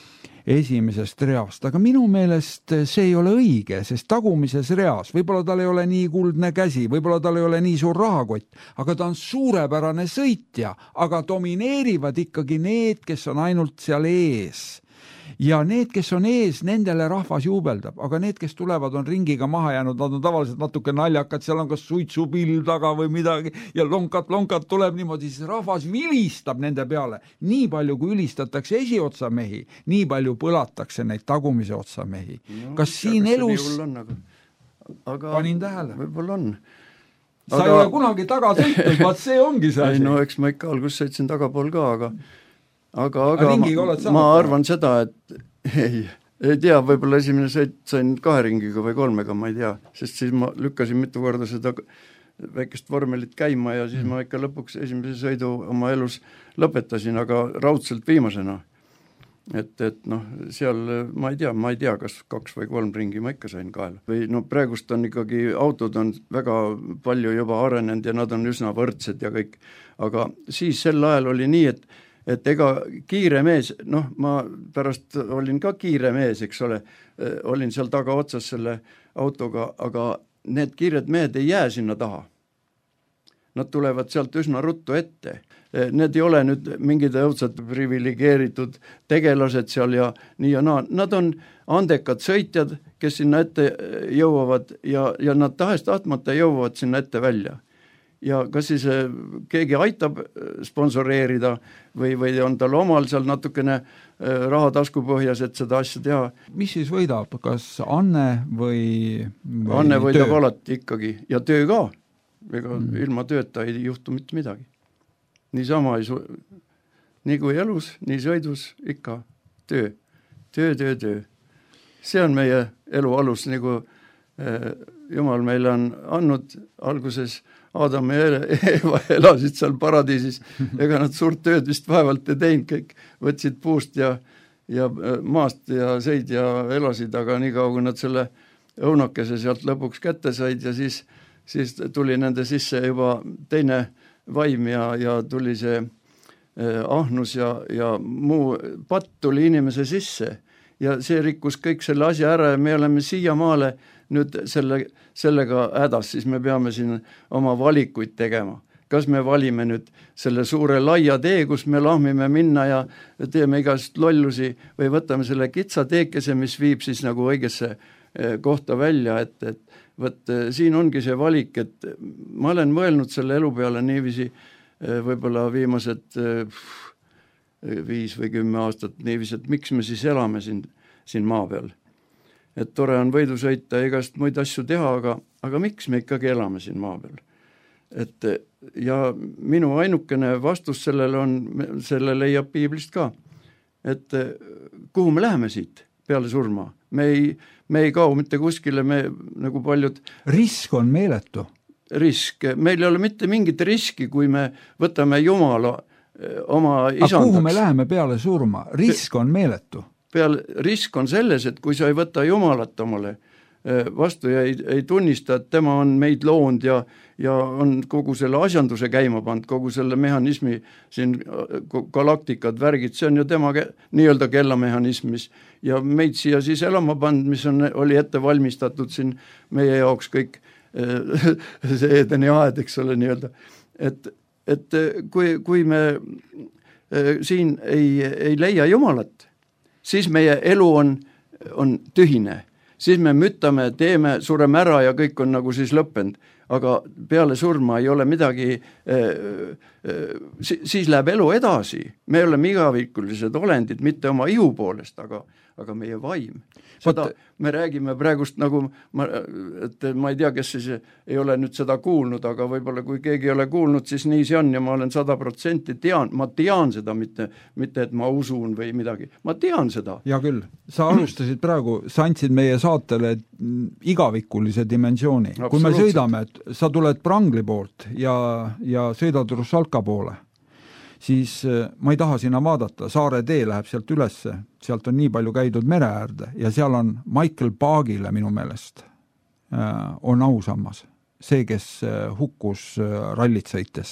esimesest reast, aga minu meelest see ei ole õige, sest tagumises reas, võib-olla tal ei ole nii kuldne käsi, võib-olla tal ei ole nii suur rahakott, aga ta on suurepärane sõitja, aga domineerivad ikkagi need, kes on ainult seal ees. Ja need, kes on ees, nendele rahvas juubeldab, aga need, kes tulevad, on ringiga maha jäänud, nad on tavaliselt natuke naljakad, seal on kas suitsupill taga või midagi ja lonkat, lonkat tuleb niimoodi, siis rahvas vilistab nende peale. Nii palju, kui ülistatakse esiotsa mehi, nii palju põlatakse neid tagumise otsa mehi. No, kas siin elus... On, aga... Aga panin tähele. Võib-olla on. Sa aga... ei ole kunagi taga sõitnud, vaat see ongi see asi. Ei, no eks ma ikka algus sõitsin tagapool ka, aga aga, aga ma, ma arvan seda, et ei, ei tea, võib-olla esimene sõit sain kahe ringiga või kolmega, ma ei tea, sest siis ma lükkasin mitu korda seda väikest vormelit käima ja siis ma ikka lõpuks esimese sõidu oma elus lõpetasin, aga raudselt viimasena. Et, et noh, seal ma ei tea, ma ei tea, kas kaks või kolm ringi ma ikka sain kaela. Või no praegust on ikkagi, autod on väga palju juba arenenud ja nad on üsna võrdsed ja kõik, aga siis sel ajal oli nii, et et ega kiire mees, noh, ma pärast olin ka kiire mees, eks ole, olin seal taga otsas selle autoga, aga need kiired mehed ei jää sinna taha. Nad tulevad sealt üsna ruttu ette. Need ei ole nüüd mingid õudsad privilegeeritud tegelased seal ja nii ja naa. Nad on andekad sõitjad, kes sinna ette jõuavad ja, ja nad tahest tahtmata jõuavad sinna ette välja. Ja kas siis keegi aitab sponsoreerida või, või on tal omal seal natukene raha taskupõhjas, et seda asja teha. Mis siis võidab, kas Anne või, või Anne võidab töö? Alati ikkagi ja töö ka. Ega mm. ilma tööta ei juhtu mitte midagi. Niisama ei su... nii kui elus, nii sõidus ikka töö. Töö, töö, töö. See on meie elu alus, nagu eh, Jumal meile on andnud alguses Adam ja Eva elasid seal paradiisis, ega nad suurt tööd vist vaevalt ei teinud, kõik võtsid puust ja, ja maast ja sõid ja elasid, aga nii kaua, kui nad selle õunakese sealt lõpuks kätte said ja siis, siis tuli nende sisse juba teine vaim ja, ja tuli see eh, ahnus ja, ja muu patt tuli inimese sisse ja see rikkus kõik selle asja ära ja me oleme siiamaale nüüd selle, sellega hädas, siis me peame siin oma valikuid tegema. Kas me valime nüüd selle suure laia tee, kus me lahmime minna ja teeme igast lollusi või võtame selle kitsa teekese, mis viib siis nagu õigesse kohta välja, et, et võt, siin ongi see valik, et ma olen mõelnud selle elu peale niiviisi võib-olla viimased viis või kümme aastat niiviisi, et miks me siis elame siin, siin maa peal. Et tore on võidu sõita ja igast muid asju teha, aga, aga miks me ikkagi elame siin maa peal? Et, ja minu ainukene vastus sellele on, selle leiab piiblist ka, et kuhu me läheme siit peale surma? Me ei, me ei kao mitte kuskile, me nagu paljud... Risk on meeletu. Risk. Meil ei ole mitte mingit riski, kui me võtame Jumala oma isandaks. Aga kuhu me läheme peale surma? Risk on meeletu. Peal risk on selles, et kui sa ei võta Jumalat omale vastu ja ei, ei tunnista, et tema on meid loonud ja, ja on kogu selle asjanduse käima pannud, kogu selle mehhanismi, siin galaktikad, värgid, see on ju tema nii-öelda kellamehhanismis ja meid siia siis elama pannud, mis on, oli ette valmistatud siin meie jaoks kõik see Edeni aed, eks ole nii-öelda. Et, et kui, kui me siin ei, ei leia Jumalat, siis meie elu on, on tühine. Siis me müttame, teeme, sureme ära ja kõik on nagu siis lõppenud. Aga peale surma ei ole midagi, siis läheb elu edasi. Me oleme igavikulised olendid, mitte oma ihu poolest, aga, aga meie vaim. Seda What? Me räägime praegust nagu, ma, et ma ei tea, kes siis ei ole nüüd seda kuulnud, aga võib-olla kui keegi ei ole kuulnud, siis nii see on ja ma olen sada protsenti tean, ma tean seda, mitte, mitte et ma usun või midagi. Ma tean seda. Ja küll. Sa alustasid praegu, sa andsid meie saatele igavikulise dimensiooni. Kui me sõidame, et sa tuled Prangli poolt ja, ja sõidad Russalka poole, siis ma ei taha sinna vaadata, Saare tee läheb sealt ülesse, sealt on nii palju käidud mere äärde ja seal on Michael Paagile minu meelest on ausammas, see, kes hukkus rallit sõites.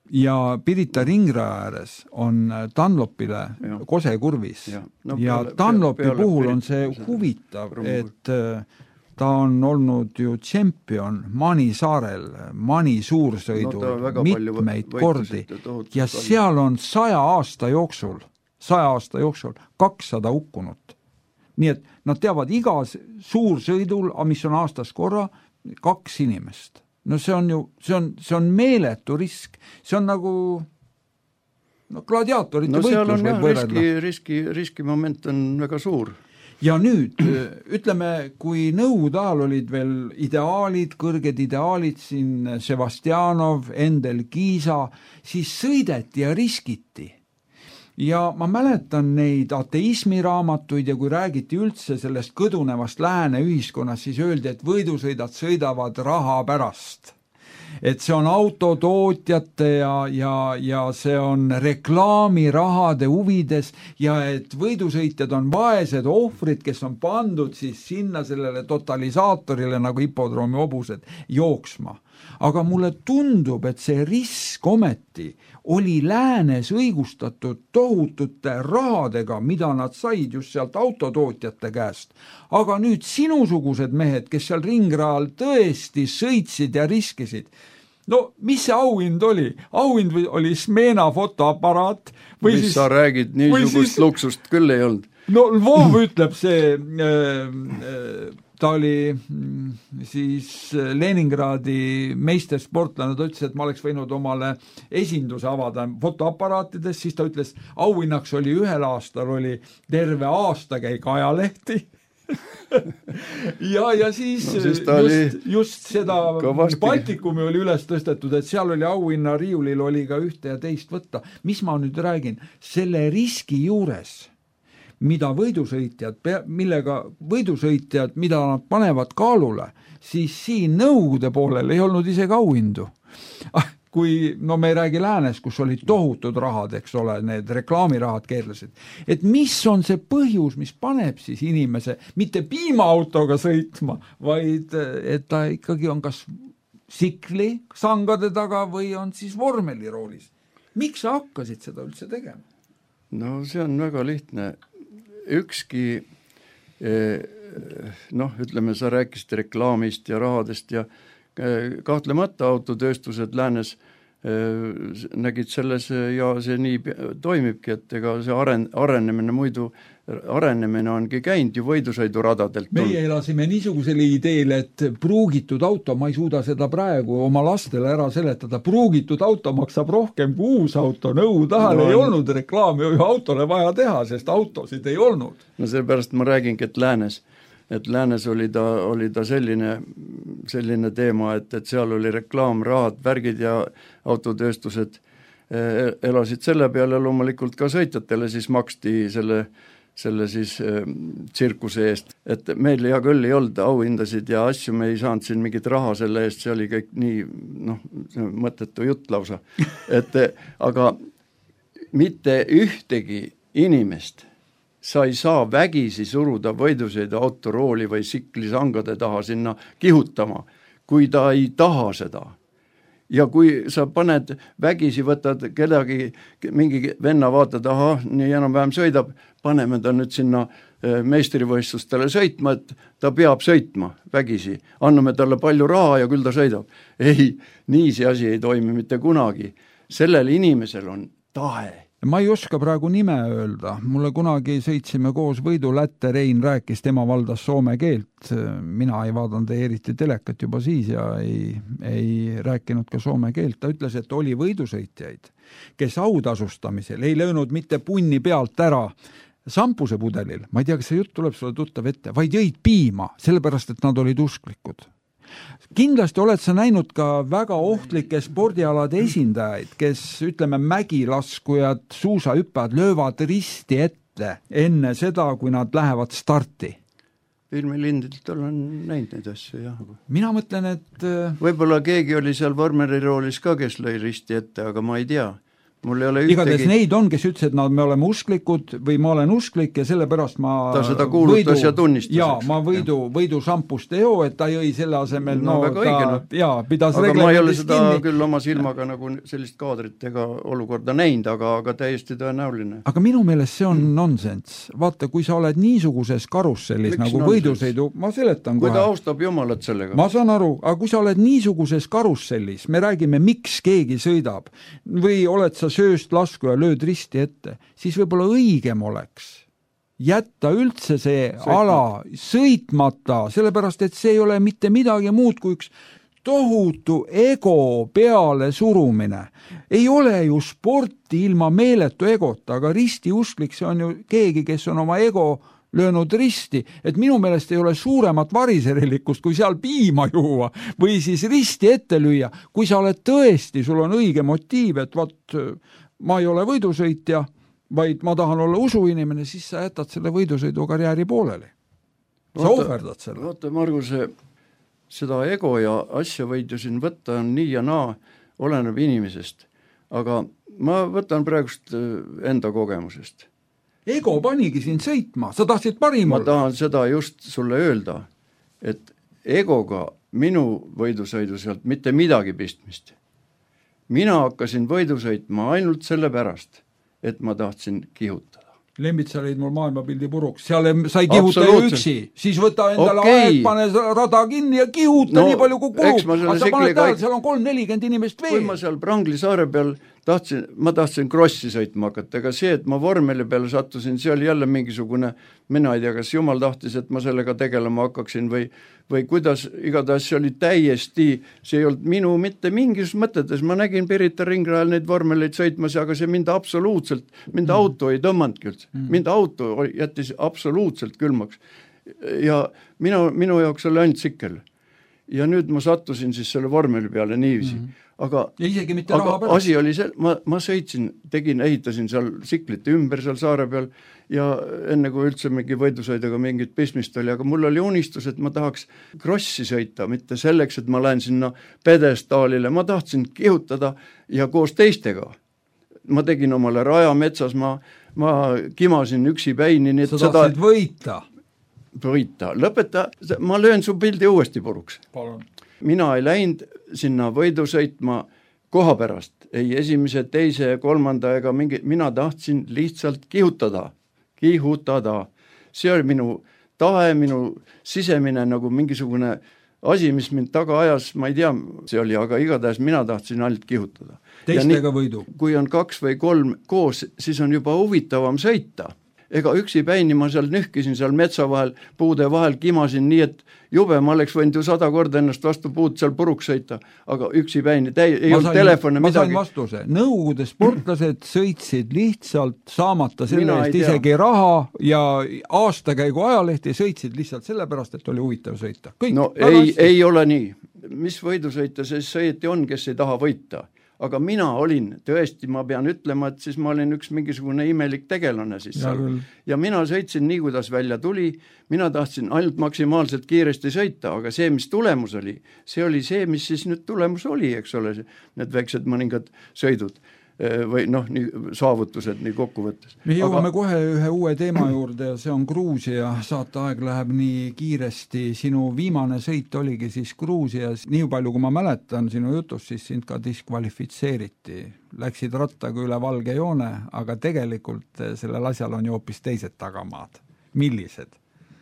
ja Pirita ringraja ääres on Dunlopile ja. Kosekurvis ja, no, ja peale, Dunlopi peale, puhul on see huvitav, et ta on olnud ju tšempion Mani saarel, Mani suursõidul no, mitmeid kordi ja seal on saja aasta jooksul, saja aasta jooksul kakssada hukkunut. Nii et nad teavad iga suursõidul, mis on aastas korra, kaks inimest. No see on ju, see on, see on meeletu risk, see on nagu no, gladiaatorite no, võitlus võib võrrelda. Riski, riski, riskimoment on väga suur. Ja nüüd, ütleme, kui nõukogude ajal olid veel ideaalid, kõrged ideaalid, siin Sebastianov, Endel Kiisa, siis sõideti ja riskiti. Ja ma mäletan neid ateismiraamatuid ja kui räägiti üldse sellest kõdunevast lääne ühiskonnas, siis öeldi, et võidusõidad sõidavad raha pärast. Et see on autotootjate ja, ja, ja see on reklaamirahade huvides ja et võidusõitjad on vaesed ohvrid, kes on pandud siis sinna sellele totalisaatorile nagu hipodroomi hobused jooksma. Aga mulle tundub, et see risk ometi oli läänes õigustatud tohutute rahadega, mida nad said just sealt autotootjate käest. Aga nüüd sinusugused mehed, kes seal ringrajal tõesti sõitsid ja riskisid, no mis see auhind oli? Auhind oli Smena fotoaparaat. Või mis siis, sa räägid, niisugust siis, luksust küll ei olnud. No Lvov ütleb see... Äh, äh, ta oli siis Leningradi meistersportlane, ta ütles, et ma oleks võinud omale esinduse avada fotoaparaatides, siis ta ütles, auhinnaks oli ühel aastal, oli terve aastakäik ajalehti ja, ja siis, no, siis just, just seda kõvasti. Baltikumi oli üles tõstetud, et seal oli auhinna riiulil oli ka ühte ja teist võtta. Mis ma nüüd räägin? Selle riski juures mida võidusõitjad, millega võidusõitjad, mida nad panevad kaalule, siis siin nõukogude poolel ei olnud isegi auhindu. Kui, no me ei räägi läänes, kus olid tohutud rahad, eks ole, need reklaamirahad keerlesid. Et mis on see põhjus, mis paneb siis inimese mitte piimaautoga sõitma, vaid et ta ikkagi on kas sikli sangade taga või on siis vormeliroolis. Miks sa hakkasid seda üldse tegema? No see on väga lihtne. Ükski, noh, ütleme, sa rääkisid reklaamist ja rahadest ja kahtlemata autotööstused läänes nägid selles ja see nii toimibki, et ega see aren, arenemine muidu, arenemine ongi käinud ju võidusõiduradadelt. Meie elasime niisugusele ideele, et pruugitud auto, ma ei suuda seda praegu oma lastele ära seletada, pruugitud auto maksab rohkem kui uus auto, nõukogude ajal no, ei olnud reklaami autole vaja teha, sest autosid ei olnud. No sellepärast ma räägingi, et läänes, et läänes oli ta, oli ta selline, selline teema, et, et seal oli reklaam, rahad, värgid ja autotööstused elasid selle peale, loomulikult ka sõitjatele siis maksti selle selle siis äh, tsirkuse eest, et meil hea küll ei olnud auhindasid ja asju, me ei saanud siin mingit raha selle eest, see oli kõik nii, noh, mõttetu jutt lausa, et aga mitte ühtegi inimest sa ei saa vägisi suruda võidusõidu autorooli või siklisangade taha sinna kihutama, kui ta ei taha seda. Ja kui sa paned vägisi, võtad kedagi, mingi venna vaatad, aha, nii enam-vähem sõidab, paneme ta nüüd sinna meistrivõistlustele sõitma, et ta peab sõitma vägisi. Anname talle palju raha ja küll ta sõidab. Ei, nii see asi ei toimi mitte kunagi. Sellel inimesel on tahe. Ma ei oska praegu nime öelda. Mulle kunagi sõitsime koos Võidu Lätte, Rein rääkis, tema valdas soome keelt. Mina ei vaadanud eriti telekat juba siis ja ei, ei rääkinud ka soome keelt. Ta ütles, et oli võidusõitjaid, kes autasustamisel ei löönud mitte punni pealt ära sampuse pudelil. Ma ei tea, kas see jutt tuleb sulle tuttav ette, vaid jõid piima, sellepärast, et nad olid usklikud. Kindlasti oled sa näinud ka väga ohtlike spordialade esindajaid, kes, ütleme, mägilaskujad, suusahüppajad löövad risti ette enne seda, kui nad lähevad starti. Filmilindilt olen näinud neid asju, jah. Mina mõtlen, et... Võib-olla keegi oli seal vormeriroolis ka, kes lõi risti ette, aga ma ei tea. mul ei ole ühtegi... Igatahes neid on, kes ütles, et nad, me oleme usklikud või ma olen usklik ja sellepärast ma ta seda kuulutas võidu, ja tunnistas. Jaa, ma võidu, võidu šampust ei joo, et ta jõi selle asemel, no, no ta õige, jaa, pidas aga ma ei ole seda kinni. Küll oma silmaga nagu sellist kaadrit ega olukorda näinud, aga, aga täiesti tõenäoline. Aga minu meelest see on nonsense. Vaata, kui sa oled niisuguses karussellis Miks nagu nonsense? Võidusõidu, ma seletan kui kohe. ta austab jumalat sellega. Ma saan aru, aga kui sa oled niisuguses karussellis, me räägime, miks keegi sõidab või oled sa sööst lasku ja lööd risti ette, siis võib-olla õigem oleks jätta üldse see sõitmata. ala sõitmata, sellepärast et see ei ole mitte midagi muud kui üks tohutu ego peale surumine. Ei ole ju sporti ilma meeletu egota, aga ristiusklik see on ju keegi, kes on oma ego löönud risti, et minu meelest ei ole suuremat variserilikkust, kui seal piima juua või siis risti ette lüüa. Kui sa oled tõesti, sul on õige motiiv, et vaat, ma ei ole võidusõitja, vaid ma tahan olla usuinimene, siis sa jätad selle võidusõidu karjääri pooleli. Sa vaata, ohverdad selle. Vaata, Margus, seda ego ja asja võid ju siin võtta nii ja naa, oleneb inimesest. Aga ma võtan praegust enda kogemusest. Ego panigi sind sõitma, sa tahtsid parimal. Ma tahan seda just sulle öelda, et egoga minu võidusõidu sealt mitte midagi pistmist. Mina hakkasin võidusõitma ainult selle pärast, et ma tahtsin kihutada. Lembit, sa lõid mul maailmapildi puruks, seal sai kihuta ju üksi, siis võta endale okay. aeg, pane rada kinni ja kihuta no, nii palju kui kulub. Aga sa paned tähele, seal on kolm nelikümmend inimest veel. Kui ma seal Prangli saare peal tahtsin, ma tahtsin krossi sõitma hakata, aga see, et ma vormeli peale sattusin, see oli jälle mingisugune, mina ei tea, kas jumal tahtis, et ma sellega tegelema hakkaksin või, või kuidas, igatahes see oli täiesti, see ei olnud minu mitte mingis mõtetes, ma nägin Pirita ringrajal neid vormeleid sõitmas, aga see mind absoluutselt, mind mm. auto ei tõmmandki üldse, mm. mind auto jättis absoluutselt külmaks ja minu, minu jaoks oli ainult sikkel. Ja nüüd ma sattusin siis selle vormeli peale niivisi. Mm. Aga, aga asi oli see, ma, ma sõitsin, tegin, ehitasin seal siklite ümber seal saare peal ja enne kui üldse mingi võidusõidaga mingit pistmist oli, aga mul oli unistus, et ma tahaks krossi sõita, mitte selleks, et ma lähen sinna pedestaalile, ma tahtsin kihutada ja koos teistega. Ma tegin omale raja metsas, ma, ma kimasin üksi päini. Nii, sa tahtsid seda... võita? Võita. Lõpeta, ma löön su pildi uuesti puruks. Palun. Mina ei läinud sinna võidu sõitma koha pärast, ei esimese, teise, kolmanda ega mingi, mina tahtsin lihtsalt kihutada, kihutada. See oli minu tahe, minu sisemine nagu mingisugune asi, mis mind taga ajas, ma ei tea, see oli, aga igatahes mina tahtsin ainult kihutada. Teistega võidu. Kui on kaks või kolm koos, siis on juba huvitavam sõita. Ega üksi päini ma seal nühkisin seal metsa vahel, puude vahel kimasin nii, et jube, ma oleks võinud ju sada korda ennast vastu puud seal puruks sõita, aga üksi päini, täi, ei olnud telefone ma midagi. Ma sain vastuse, nõukogude sportlased sõitsid lihtsalt saamata selle eest isegi raha ja aastakäigu ajalehti sõitsid lihtsalt sellepärast, et oli huvitav sõita. Kõik, no ei, ei ole nii. Mis võidusõita see sõiti on, kes ei taha võita? Aga mina olin, tõesti, ma pean ütlema, et siis ma olin üks mingisugune imelik tegelane siis seal. Ja mina sõitsin nii, kuidas välja tuli, mina tahtsin ainult maksimaalselt kiiresti sõita, aga see, mis tulemus oli, see oli see, mis siis nüüd tulemus oli, eks ole, need väiksed mõningad sõidud või noh, nii saavutused nii kokkuvõttes. Me jõuame aga... kohe ühe uue teema juurde ja see on Gruusia, saateaeg läheb nii kiiresti, sinu viimane sõit oligi siis Gruusias, nii palju kui ma mäletan sinu jutust, siis sind ka diskvalifitseeriti, läksid rattaga üle valge joone, aga tegelikult sellel asjal on ju hoopis teised tagamaad. Millised?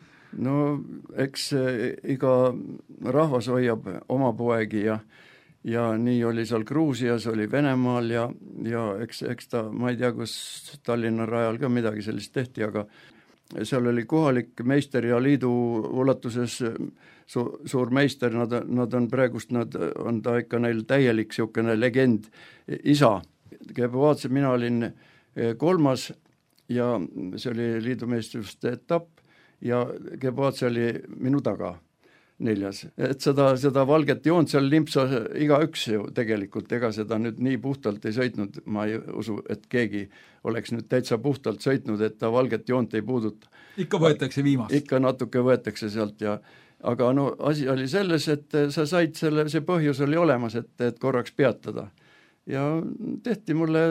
No eks iga rahvas hoiab oma poegi ja ja nii oli seal Gruusias, oli Venemaal ja, ja eks, eks ta, ma ei tea, kus Tallinna rajal ka midagi sellist tehti, aga seal oli kohalik meister ja liidu ulatuses su, suur meister, nad, nad on praegust, nad on ta ikka neil täielik siukene legend, isa. Vaatasin, mina olin kolmas ja see oli liidumeistrivõistluste etapp ja Kebuatse oli minu taga. Neljas. Et seda, seda valget joont seal limpsa iga üks ju tegelikult, ega seda nüüd nii puhtalt ei sõitnud, ma ei usu, et keegi oleks nüüd täitsa puhtalt sõitnud, et ta valget joont ei puuduta. Ikka võetakse viimast. Ikka natuke võetakse sealt ja aga no asi oli selles, et sa said selle, see põhjus oli olemas, et, et korraks peatada. ja tehti mulle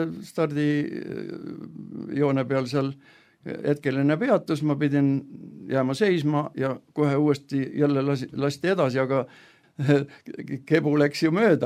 stardijoone peal seal hetkeline peatus, ma pidin jääma seisma ja kohe uuesti jälle lasi, lasti edasi, aga kebu läks ju mööda.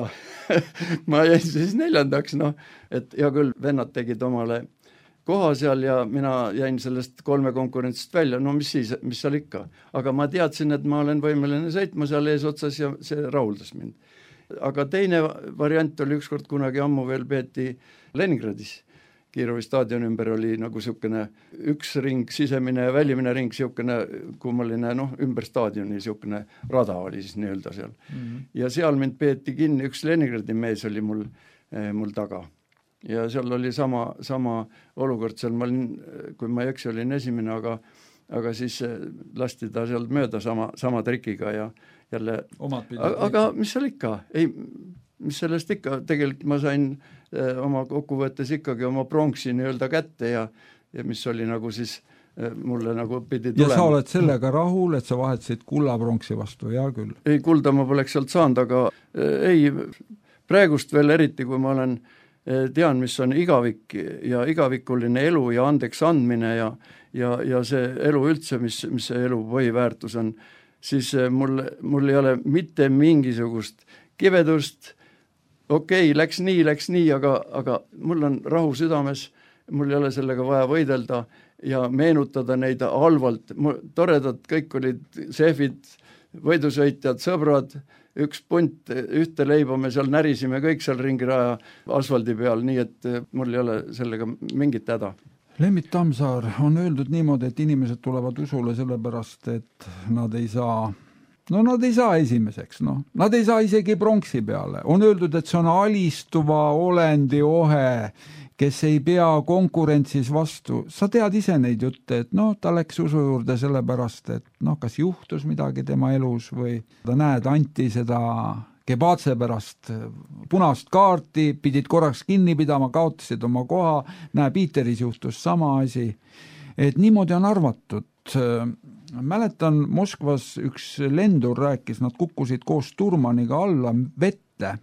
ma jäin siis neljandaks, noh, et hea küll, vennad tegid omale koha seal ja mina jäin sellest kolme konkurentsist välja, no mis siis, mis seal ikka. Aga ma teadsin, et ma olen võimeline sõitma seal ees otsas ja see rahuldas mind. Aga teine variant oli ükskord kunagi ammu veel peeti Leningradis. Kirovi staadioni ümber oli nagu siukene üks ring, sisemine ja välimine ring, siukene kummaline, noh, ümber staadioni siukene rada oli siis nii-öelda seal. Mm-hmm. Ja seal mind peeti kinni, üks Leningradi mees oli mul, eh, mul taga. Ja seal oli sama, sama olukord seal, ma olin, kui ma ei eksi, olin esimene, aga, aga siis lasti ta seal mööda sama, sama trikiga ja jälle, aga, aga mis seal ikka, ei, mis sellest ikka, tegelikult ma sain eh, oma kokkuvõttes ikkagi oma pronksi nii-öelda kätte ja, ja mis oli nagu siis eh, mulle nagu pidi tulema. Ja sa oled sellega rahul, et sa vahetasid kulla pronksi vastu, hea küll. Ei, kulda ma poleks sealt saanud, aga eh, ei, praegust veel eriti, kui ma olen tean, mis on igavik ja igavikuline elu ja andeks andmine ja, ja, ja see elu üldse, mis, mis see elu põhiväärtus on, siis mul, mul ei ole mitte mingisugust kibedust, okei, okay, läks nii, läks nii, aga, aga mul on rahu südames, mul ei ole sellega vaja võidelda ja meenutada neid halvalt, toredad kõik olid sehvid, võidusõitjad, sõbrad, üks punt, ühte leiba me seal närisime kõik seal ringiraja asfaldi peal, nii et mul ei ole sellega mingit häda. Lembit Tammsaar on öeldud niimoodi, et inimesed tulevad usule sellepärast, et nad ei saa, no nad ei saa esimeseks, no. Nad ei saa isegi pronksi peale. On öeldud, et see on alistuva olendi ohe, kes ei pea konkurentsis vastu. Sa tead ise neid jutte, et no ta läks usu juurde sellepärast, et noh, kas juhtus midagi tema elus või ta näed, anti seda kebaatse pärast punast kaarti, pidid korraks kinni pidama, kaotasid oma koha, näe, Piiteris juhtus sama asi. Et niimoodi on arvatud. Mäletan, Moskvas üks lendur rääkis, nad kukkusid koos Turmaniga alla vette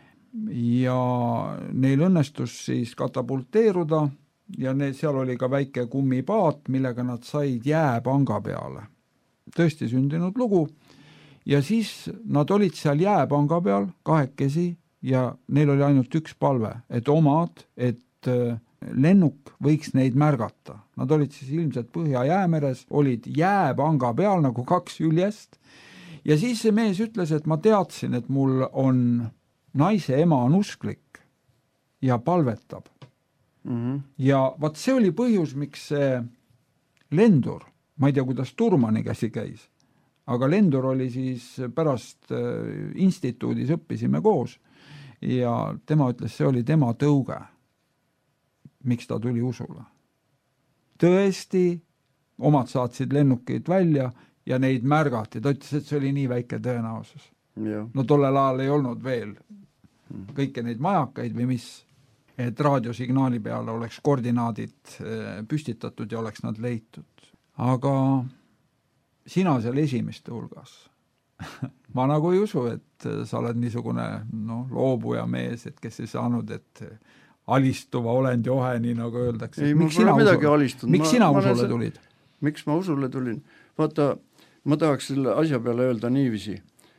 ja neil õnnestus siis katapulteeruda ja ne, seal oli ka väike kummipaat, millega nad said jääpanga peale. Tõesti sündinud lugu. Ja siis nad olid seal jääpanga peal kahekesi ja neil oli ainult üks palve, et omad, et lennuk võiks neid märgata. Nad olid siis ilmselt Põhja-Jäämeres, olid jääpanga peal nagu kaks üljest ja siis see mees ütles, et ma teadsin, et mul on naise ema on usklik ja palvetab. Mm-hmm. Ja vaat see oli põhjus, miks see lendur, ma ei tea, kuidas Turmani käsi käis, aga lendur oli siis pärast instituudis õppisime koos ja tema ütles, see oli tema tõuge, miks ta tuli usule. Tõesti, omad saatsid lennukeid välja ja neid märgati. Ta ütles, et see oli nii väike tõenäosus. Ja. No tollel ajal ei olnud veel kõike neid majakaid või mis, et raadiosignaali peale oleks koordinaadid püstitatud ja oleks nad leitud. Aga sina seal esimeste hulgas. Ma nagu ei usu, et sa oled niisugune no, loobuja mees, et kes ei saanud, et alistuva olendi ohe, nii nagu öeldakse. Ei, miks sina, usule, miks ma, sina ma usule see, tulid? Miks ma usule tulin? Vaata, ma tahaks selle asja peale öelda niiviisi.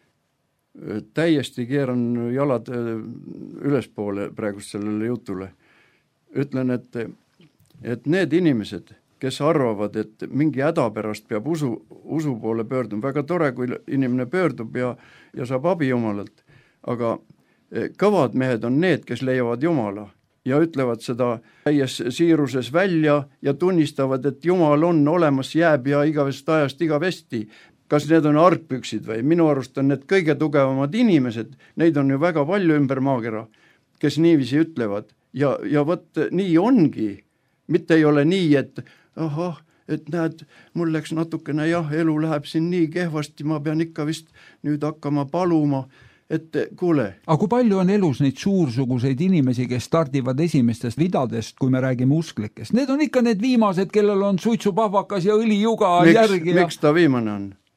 Täiesti keeran jalad ülespoole praegust sellele jutule. Ütlen, et, et need inimesed, kes arvavad, et mingi häda pärast peab usu, usu poole pöörduma, väga tore, kui inimene pöördub ja, ja saab abi Jumalalt, aga kõvad mehed on need, kes leiavad Jumala ja ütlevad seda täies siiruses välja ja tunnistavad, et Jumal on olemas, jääb ja igavest ajast igavesti. Kas need on argpüksid või? Minu arust on need kõige tugevamad inimesed, neid on ju väga palju ümber maakera, kes niiviisi ütlevad. Ja, ja võt, nii ongi. Mitte ei ole nii, et ahah, et näed, mul läks natukene, jah, elu läheb siin nii kehvasti, ma pean ikka vist nüüd hakkama paluma, et kuule. Aga kui palju on elus neid suursuguseid inimesi, kes stardivad esimestest vidadest, kui me räägime usklikest? Need on ikka need viimased, kellel on suitsupahvakas ja õlijuga miks, järgi. Ja... Miks ta viimane on?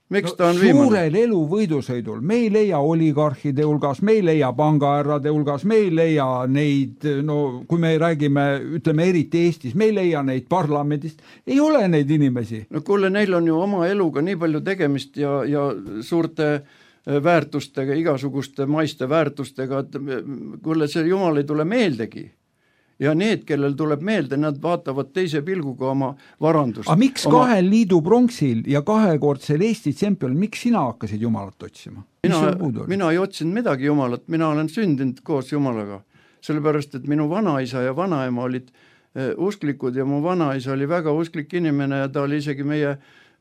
miks no, ta on viimane? Suurel elu võidusõidul, me ei leia oligarhide hulgas, me ei leia pangaärrade hulgas, me ei leia neid, no kui me räägime, ütleme eriti Eestis, me ei leia neid parlamendist, ei ole neid inimesi. No kuule, neil on ju oma eluga nii palju tegemist ja, ja suurte väärtustega, igasuguste maiste väärtustega, et kuule, see Jumal ei tule meeldegi. Ja need, kellel tuleb meelde, nad vaatavad teise pilguga oma varandust. Aga miks oma... kahel liidu pronksil ja kahekordsel Eesti tšempionil, miks sina hakkasid Jumalat otsima? Mina, mina ei otsinud midagi Jumalat, mina olen sündinud koos Jumalaga. Sellepärast, et minu vanaisa ja vanaema olid eh, usklikud ja mu vanaisa oli väga usklik inimene ja ta oli isegi meie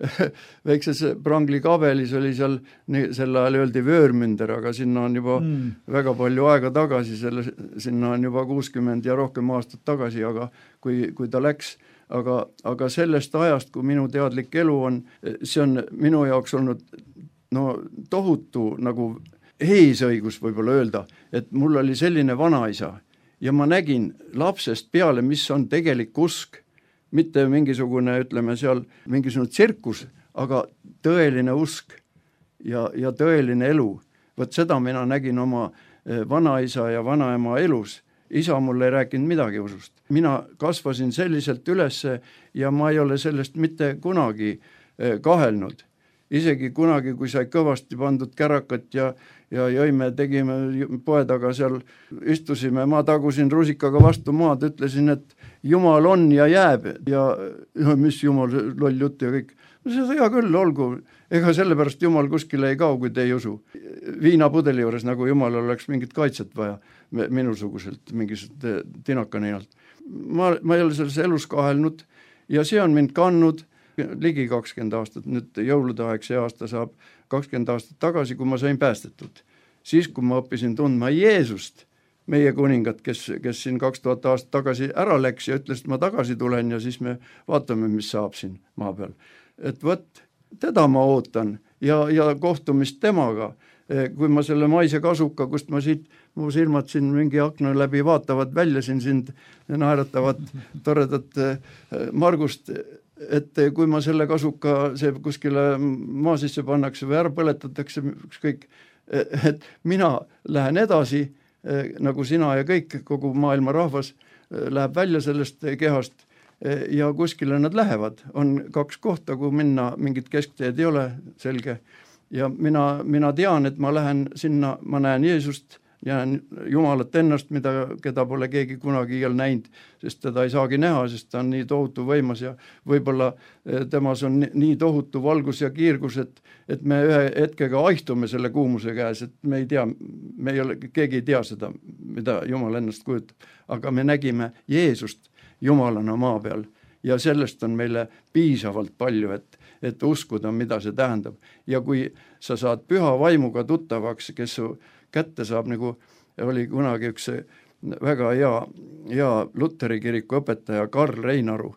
väikses Prangli kabelis oli seal, sel ajal öeldi vöörmünder, aga sinna on juba mm. väga palju aega tagasi, selle, sinna on juba kuuskümmend ja rohkem aastat tagasi, aga kui, kui ta läks, aga, aga sellest ajast, kui minu teadlik elu on, see on minu jaoks olnud no, tohutu nagu eesõigus võib-olla öelda, et mul oli selline vanaisa ja ma nägin lapsest peale, mis on tegelik usk, mitte mingisugune, ütleme seal, mingisugune tsirkus, aga tõeline usk ja, ja tõeline elu. Võt seda mina nägin oma vanaisa ja vanaema elus. Isa mulle ei rääkinud midagi usust. Mina kasvasin selliselt ülesse ja ma ei ole sellest mitte kunagi kahelnud. Isegi kunagi, kui sai kõvasti pandud kärakat ja, ja jõime, tegime poe taga seal, istusime, ma tagusin rusikaga vastu maad, ütlesin, et Jumal on ja jääb ja, ja mis Jumal, loll jutt ja kõik. See hea küll, olgu, ega sellepärast Jumal kuskile ei kao, kui te ei usu. Viinapudeli juures, nagu Jumal oleks mingit kaitset vaja minusuguselt, mingisugust tinakani alt. Ma, ma ei ole selles elus kahelnud ja see on mind kannud ligi kakskümmend aastat, nüüd jõulude aeg see aasta saab kakskümmend aastat tagasi, kui ma sain päästetud. Siis, kui ma õppisin tundma Jeesust, meie kuningat, kes, kes siin kaks tuhat aastat tagasi ära läks ja ütles, et ma tagasi tulen ja siis me vaatame, mis saab siin maa peal. Et võt, teda ma ootan ja, ja kohtumist temaga. Kui ma selle maise kasuka, kust ma siit, mu silmad siin mingi akna läbi vaatavad välja siin sind naeratavat toredat Margust, et kui ma selle kasuka see kuskile maa sisse pannakse või ära põletatakse, ükskõik, et mina lähen edasi, nagu sina ja kõik, kogu maailma rahvas läheb välja sellest kehast ja kuskile nad lähevad. On kaks kohta, kui minna, mingit keskteed ei ole selge ja mina, mina tean, et ma lähen sinna, ma näen Jeesust, jään Jumalat ennast, mida, keda pole keegi kunagi iial näinud, sest teda ei saagi näha, sest ta on nii tohutu võimas ja võib-olla temas on nii tohutu valgus ja kiirgus, et, et me ühe hetkega aihtume selle kuumuse käes, et me ei tea, me ei ole, keegi ei tea seda, mida Jumal ennast kujutab, aga me nägime Jeesust Jumalana maa peal ja sellest on meile piisavalt palju, et, et uskuda, mida see tähendab. Ja kui sa saad püha vaimuga tuttavaks, kes su kätte saab, nagu oli kunagi üks väga hea, hea Luteri kiriku õpetaja Karl Reinaru,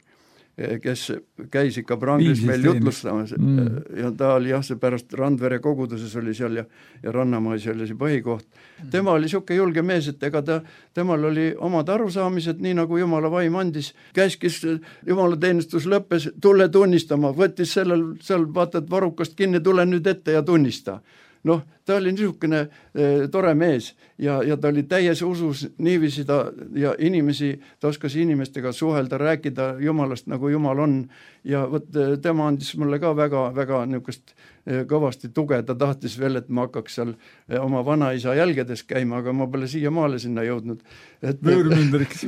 kes käis ikka Pranglis meil jutlustamas mm. ja ta oli jah, see pärast Randvere koguduses oli seal ja, ja Rannamais oli see põhikoht. Tema oli siuke julge mees, et ega ta, temal oli omad arusaamised, nii nagu Jumala vaim andis, käskis, Jumala teenistus lõppes, tule tunnistama, võttis sellel, seal vaatad varukast kinni, tule nüüd ette ja tunnista. Noh, ta oli niisugune e, tore mees ja, ja ta oli täies usus niiviisi ta, ja inimesi, ta oskas inimestega suhelda, rääkida Jumalast nagu Jumal on ja võt, tema andis mulle ka väga, väga niisugust e, kõvasti tuge, ta tahtis veel, et ma hakkaks seal e, oma vanaisa jälgedes käima, aga ma pole siia maale sinna jõudnud. Vöörmündriks.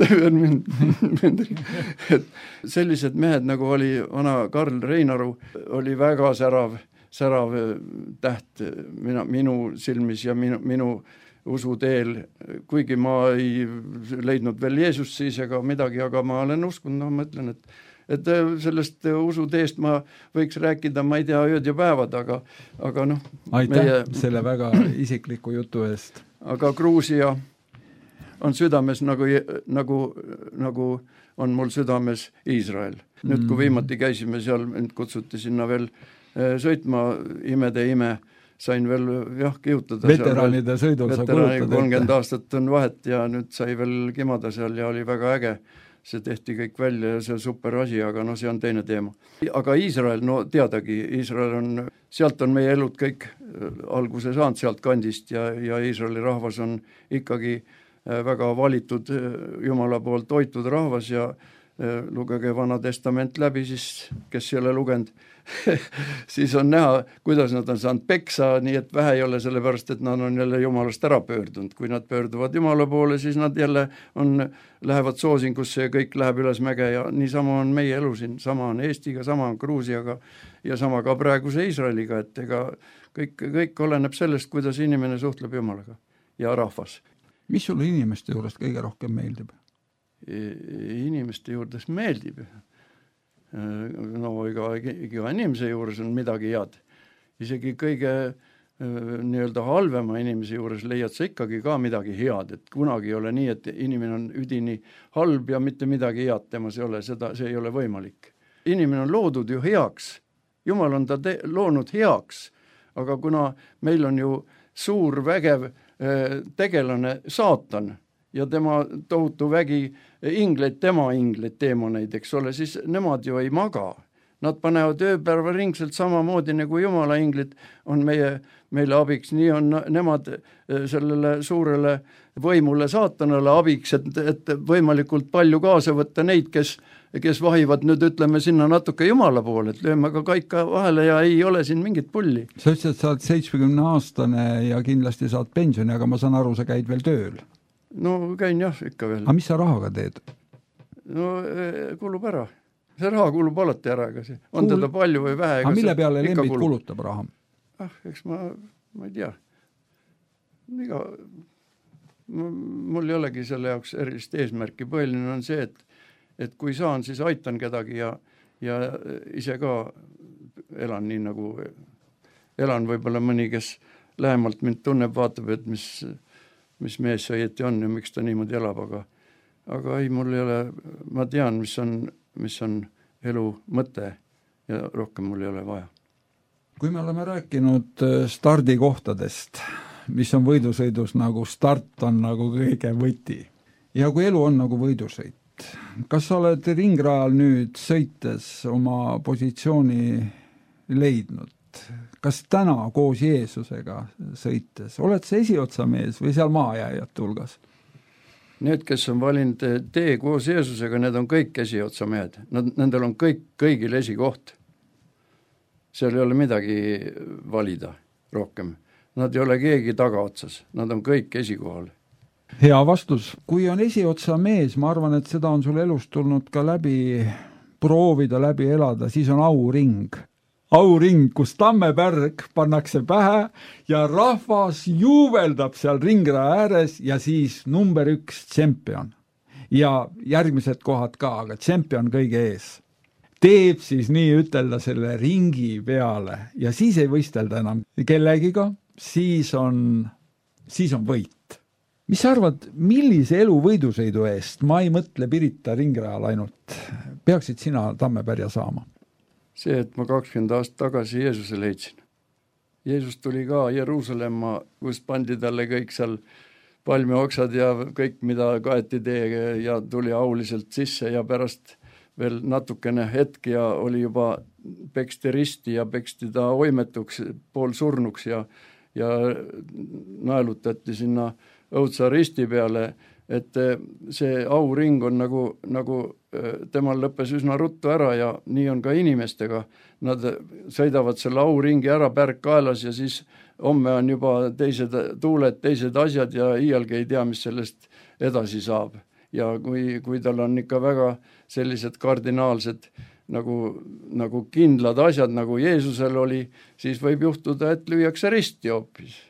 et sellised mehed nagu oli vana Karl Reinaru, oli väga särav särav täht mina, minu silmis ja minu, minu usuteel, kuigi ma ei leidnud veel Jeesust siis ega midagi, aga ma olen uskunud, no ma ütlen, et, et sellest usuteest ma võiks rääkida, ma ei tea, ööd ja päevad, aga, aga noh. Aitäh meie, selle väga isikliku jutu eest. Aga Gruusia on südames nagu, nagu, nagu on mul südames Iisrael. Nüüd, kui viimati käisime seal, nüüd kutsuti sinna veel sõitma imede ime, sain veel jah, kihutada. Veteranide sõidul sa kulutad. kolmkümmend aastat on vahet ja nüüd sai veel kimada seal ja oli väga äge. see tehti kõik välja ja see on super asi, aga no see on teine teema. Aga Iisrael, no teadagi, Iisrael on, sealt on meie elud kõik alguse saanud sealt kandist ja, ja Iisraeli rahvas on ikkagi väga valitud Jumala poolt hoitud rahvas ja lugege Vana Testament läbi, siis kes ei ole lugenud, siis on näha, kuidas nad on saanud peksa, nii et vähe ei ole sellepärast, et nad on jälle Jumalast ära pöördunud. Kui nad pöörduvad Jumala poole, siis nad jälle on, lähevad soosingusse ja kõik läheb üles mäge ja niisama on meie elu siin, sama on Eestiga, sama on Gruusiaga ja sama ka praeguse Iisraeliga, et ega kõik, kõik oleneb sellest, kuidas inimene suhtleb Jumalaga ja rahvas. Mis sulle inimeste juurest kõige rohkem meeldib? Inimeste juures meeldib. No ega, ega inimese juures on midagi head. Isegi kõige nii-öelda halvema inimese juures leiad sa ikkagi ka midagi head, et kunagi ei ole nii, et inimene on üdini halb ja mitte midagi head temas ei ole, seda, see ei ole võimalik. Inimene on loodud ju heaks. Jumal on ta te- loonud heaks, aga kuna meil on ju suur vägev tegelane saatan ja tema tohutu vägi ingleid, tema ingleid, teemoneid, eks ole, siis nemad ju ei maga. Nad panevad ööpäeva ringselt samamoodi nagu Jumala inglid on meie, meile abiks, nii on nemad sellele suurele võimule saatanale abiks, et, et võimalikult palju kaasa võtta neid, kes, kes vahivad nüüd ütleme sinna natuke Jumala poole, et lööme ka kaika vahele ja ei ole siin mingit pulli. Sa ütlesid, et sa oled seitsmekümne aastane ja kindlasti saad pensioni, aga ma saan aru, sa käid veel tööl. No käin jah, ikka veel. Aga mis sa rahaga teed? No kulub ära. See raha kulub alati ära, ega see on Kuul... teda palju või vähe. Aga mille peale lembid kulub? Kulutab raha? Ah, eks ma, ma ei tea. Iga, mul ei olegi selle jaoks erilist eesmärki. Põhiline on see, et, et kui saan, siis aitan kedagi ja, ja ise ka elan nii nagu elan võib-olla mõni, kes lähemalt mind tunneb, vaatab, et mis, mis mees see õieti on ja miks ta niimoodi elab, aga, aga ei, mul ei ole, ma tean, mis on, mis on elu mõte ja rohkem mul ei ole vaja. Kui me oleme rääkinud stardikohtadest, mis on võidusõidus nagu start on nagu kõige võti ja kui elu on nagu võidusõit, kas sa oled ringrajal nüüd sõites oma positsiooni leidnud? Kas täna koos Jeesusega sõites, oled sa esiotsa mees või seal maajääjate hulgas? Need, kes on valinud tee koos Jeesusega, need on kõik esiotsa mehed. Nad, nendel on kõik, kõigil esikoht. Seal ei ole midagi valida rohkem. Nad ei ole keegi tagaotsas. Nad on kõik esikohal. Hea vastus. Kui on esiotsa mees, ma arvan, et seda on sul elus tulnud ka läbi proovida, läbi elada, siis on auring. Auring, kus Tammepärg pannakse pähe ja rahvas juubeldab seal ringraja ääres ja siis number üks tšempion. Ja järgmised kohad ka, aga tšempion kõige ees. Teeb siis nii ütelda selle ringi peale ja siis ei võistelda enam kellegiga, siis on, siis on võit. Mis sa arvad, millise elu võidusõidu eest, ma ei mõtle Pirita ringrajal ainult, peaksid sina Tammepärja saama? See, et ma kakskümmend aastat tagasi Jeesuse leidsin. Jeesus tuli ka Jeruusalemma, kus pandi talle kõik seal palmioksad ja kõik, mida kaeti teega ja tuli auliselt sisse ja pärast veel natukene hetk ja oli juba peksti risti ja peksti ta oimetuks, pool surnuks ja, ja naelutati sinna õudsa risti peale, et see auring on nagu, nagu temal lõppes üsna ruttu ära ja nii on ka inimestega. Nad sõidavad selle auringi ära pärk kaelas ja siis homme on juba teised tuuled, teised asjad ja iialgi ei tea, mis sellest edasi saab. Ja kui, kui tal on ikka väga sellised kardinaalsed nagu, nagu kindlad asjad, nagu Jeesusel oli, siis võib juhtuda, et lüüakse risti hoopis.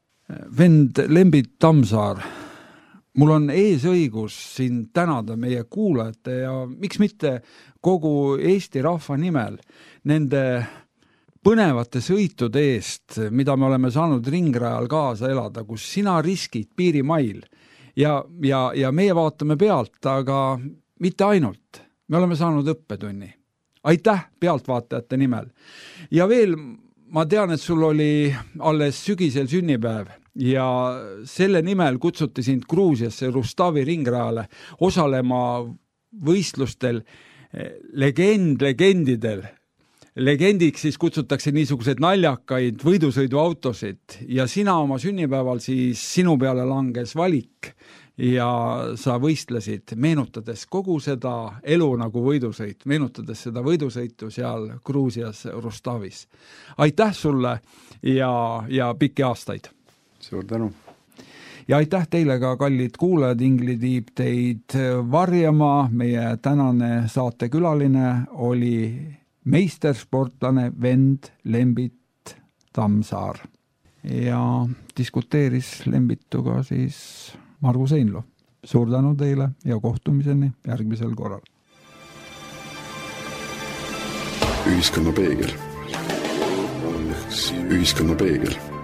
Vend Lembit Tammsaar, mul on eesõigus siin tänada meie kuulajate ja miks mitte kogu Eesti rahva nimel nende põnevate sõitude eest, mida me oleme saanud ringrajal kaasa elada, kus sina riskid piirimail ja, ja, ja meie vaatame pealt, aga mitte ainult. Me oleme saanud õppetunni. Aitäh pealtvaatajate nimel. Ja veel ma tean, et sul oli alles sügisel sünnipäev ja selle nimel kutsuti sind Gruusiasse Rustavi ringrajale osalema võistlustel legend legendidel. Legendiks siis kutsutakse niisuguseid naljakaid võidusõiduautosid ja sina oma sünnipäeval siis sinu peale langes valik ja sa võistlesid, meenutades kogu seda elu nagu võidusõit, meenutades seda võidusõitu seal Gruusias Rustavis. Aitäh sulle ja, ja pikki aastaid! Suur tänu! Ja aitäh teile ka, kallid kuulajad, Ingrid viib teid varjama. Meie tänane saatekülaline oli meistersportlane vend Lembit Tammsaar ja diskuteeris Lembituga siis Margus Einlo. Suur tänu teile ja kohtumiseni järgmisel korral. Ühiskonna peegel. Ühiskonna peegel.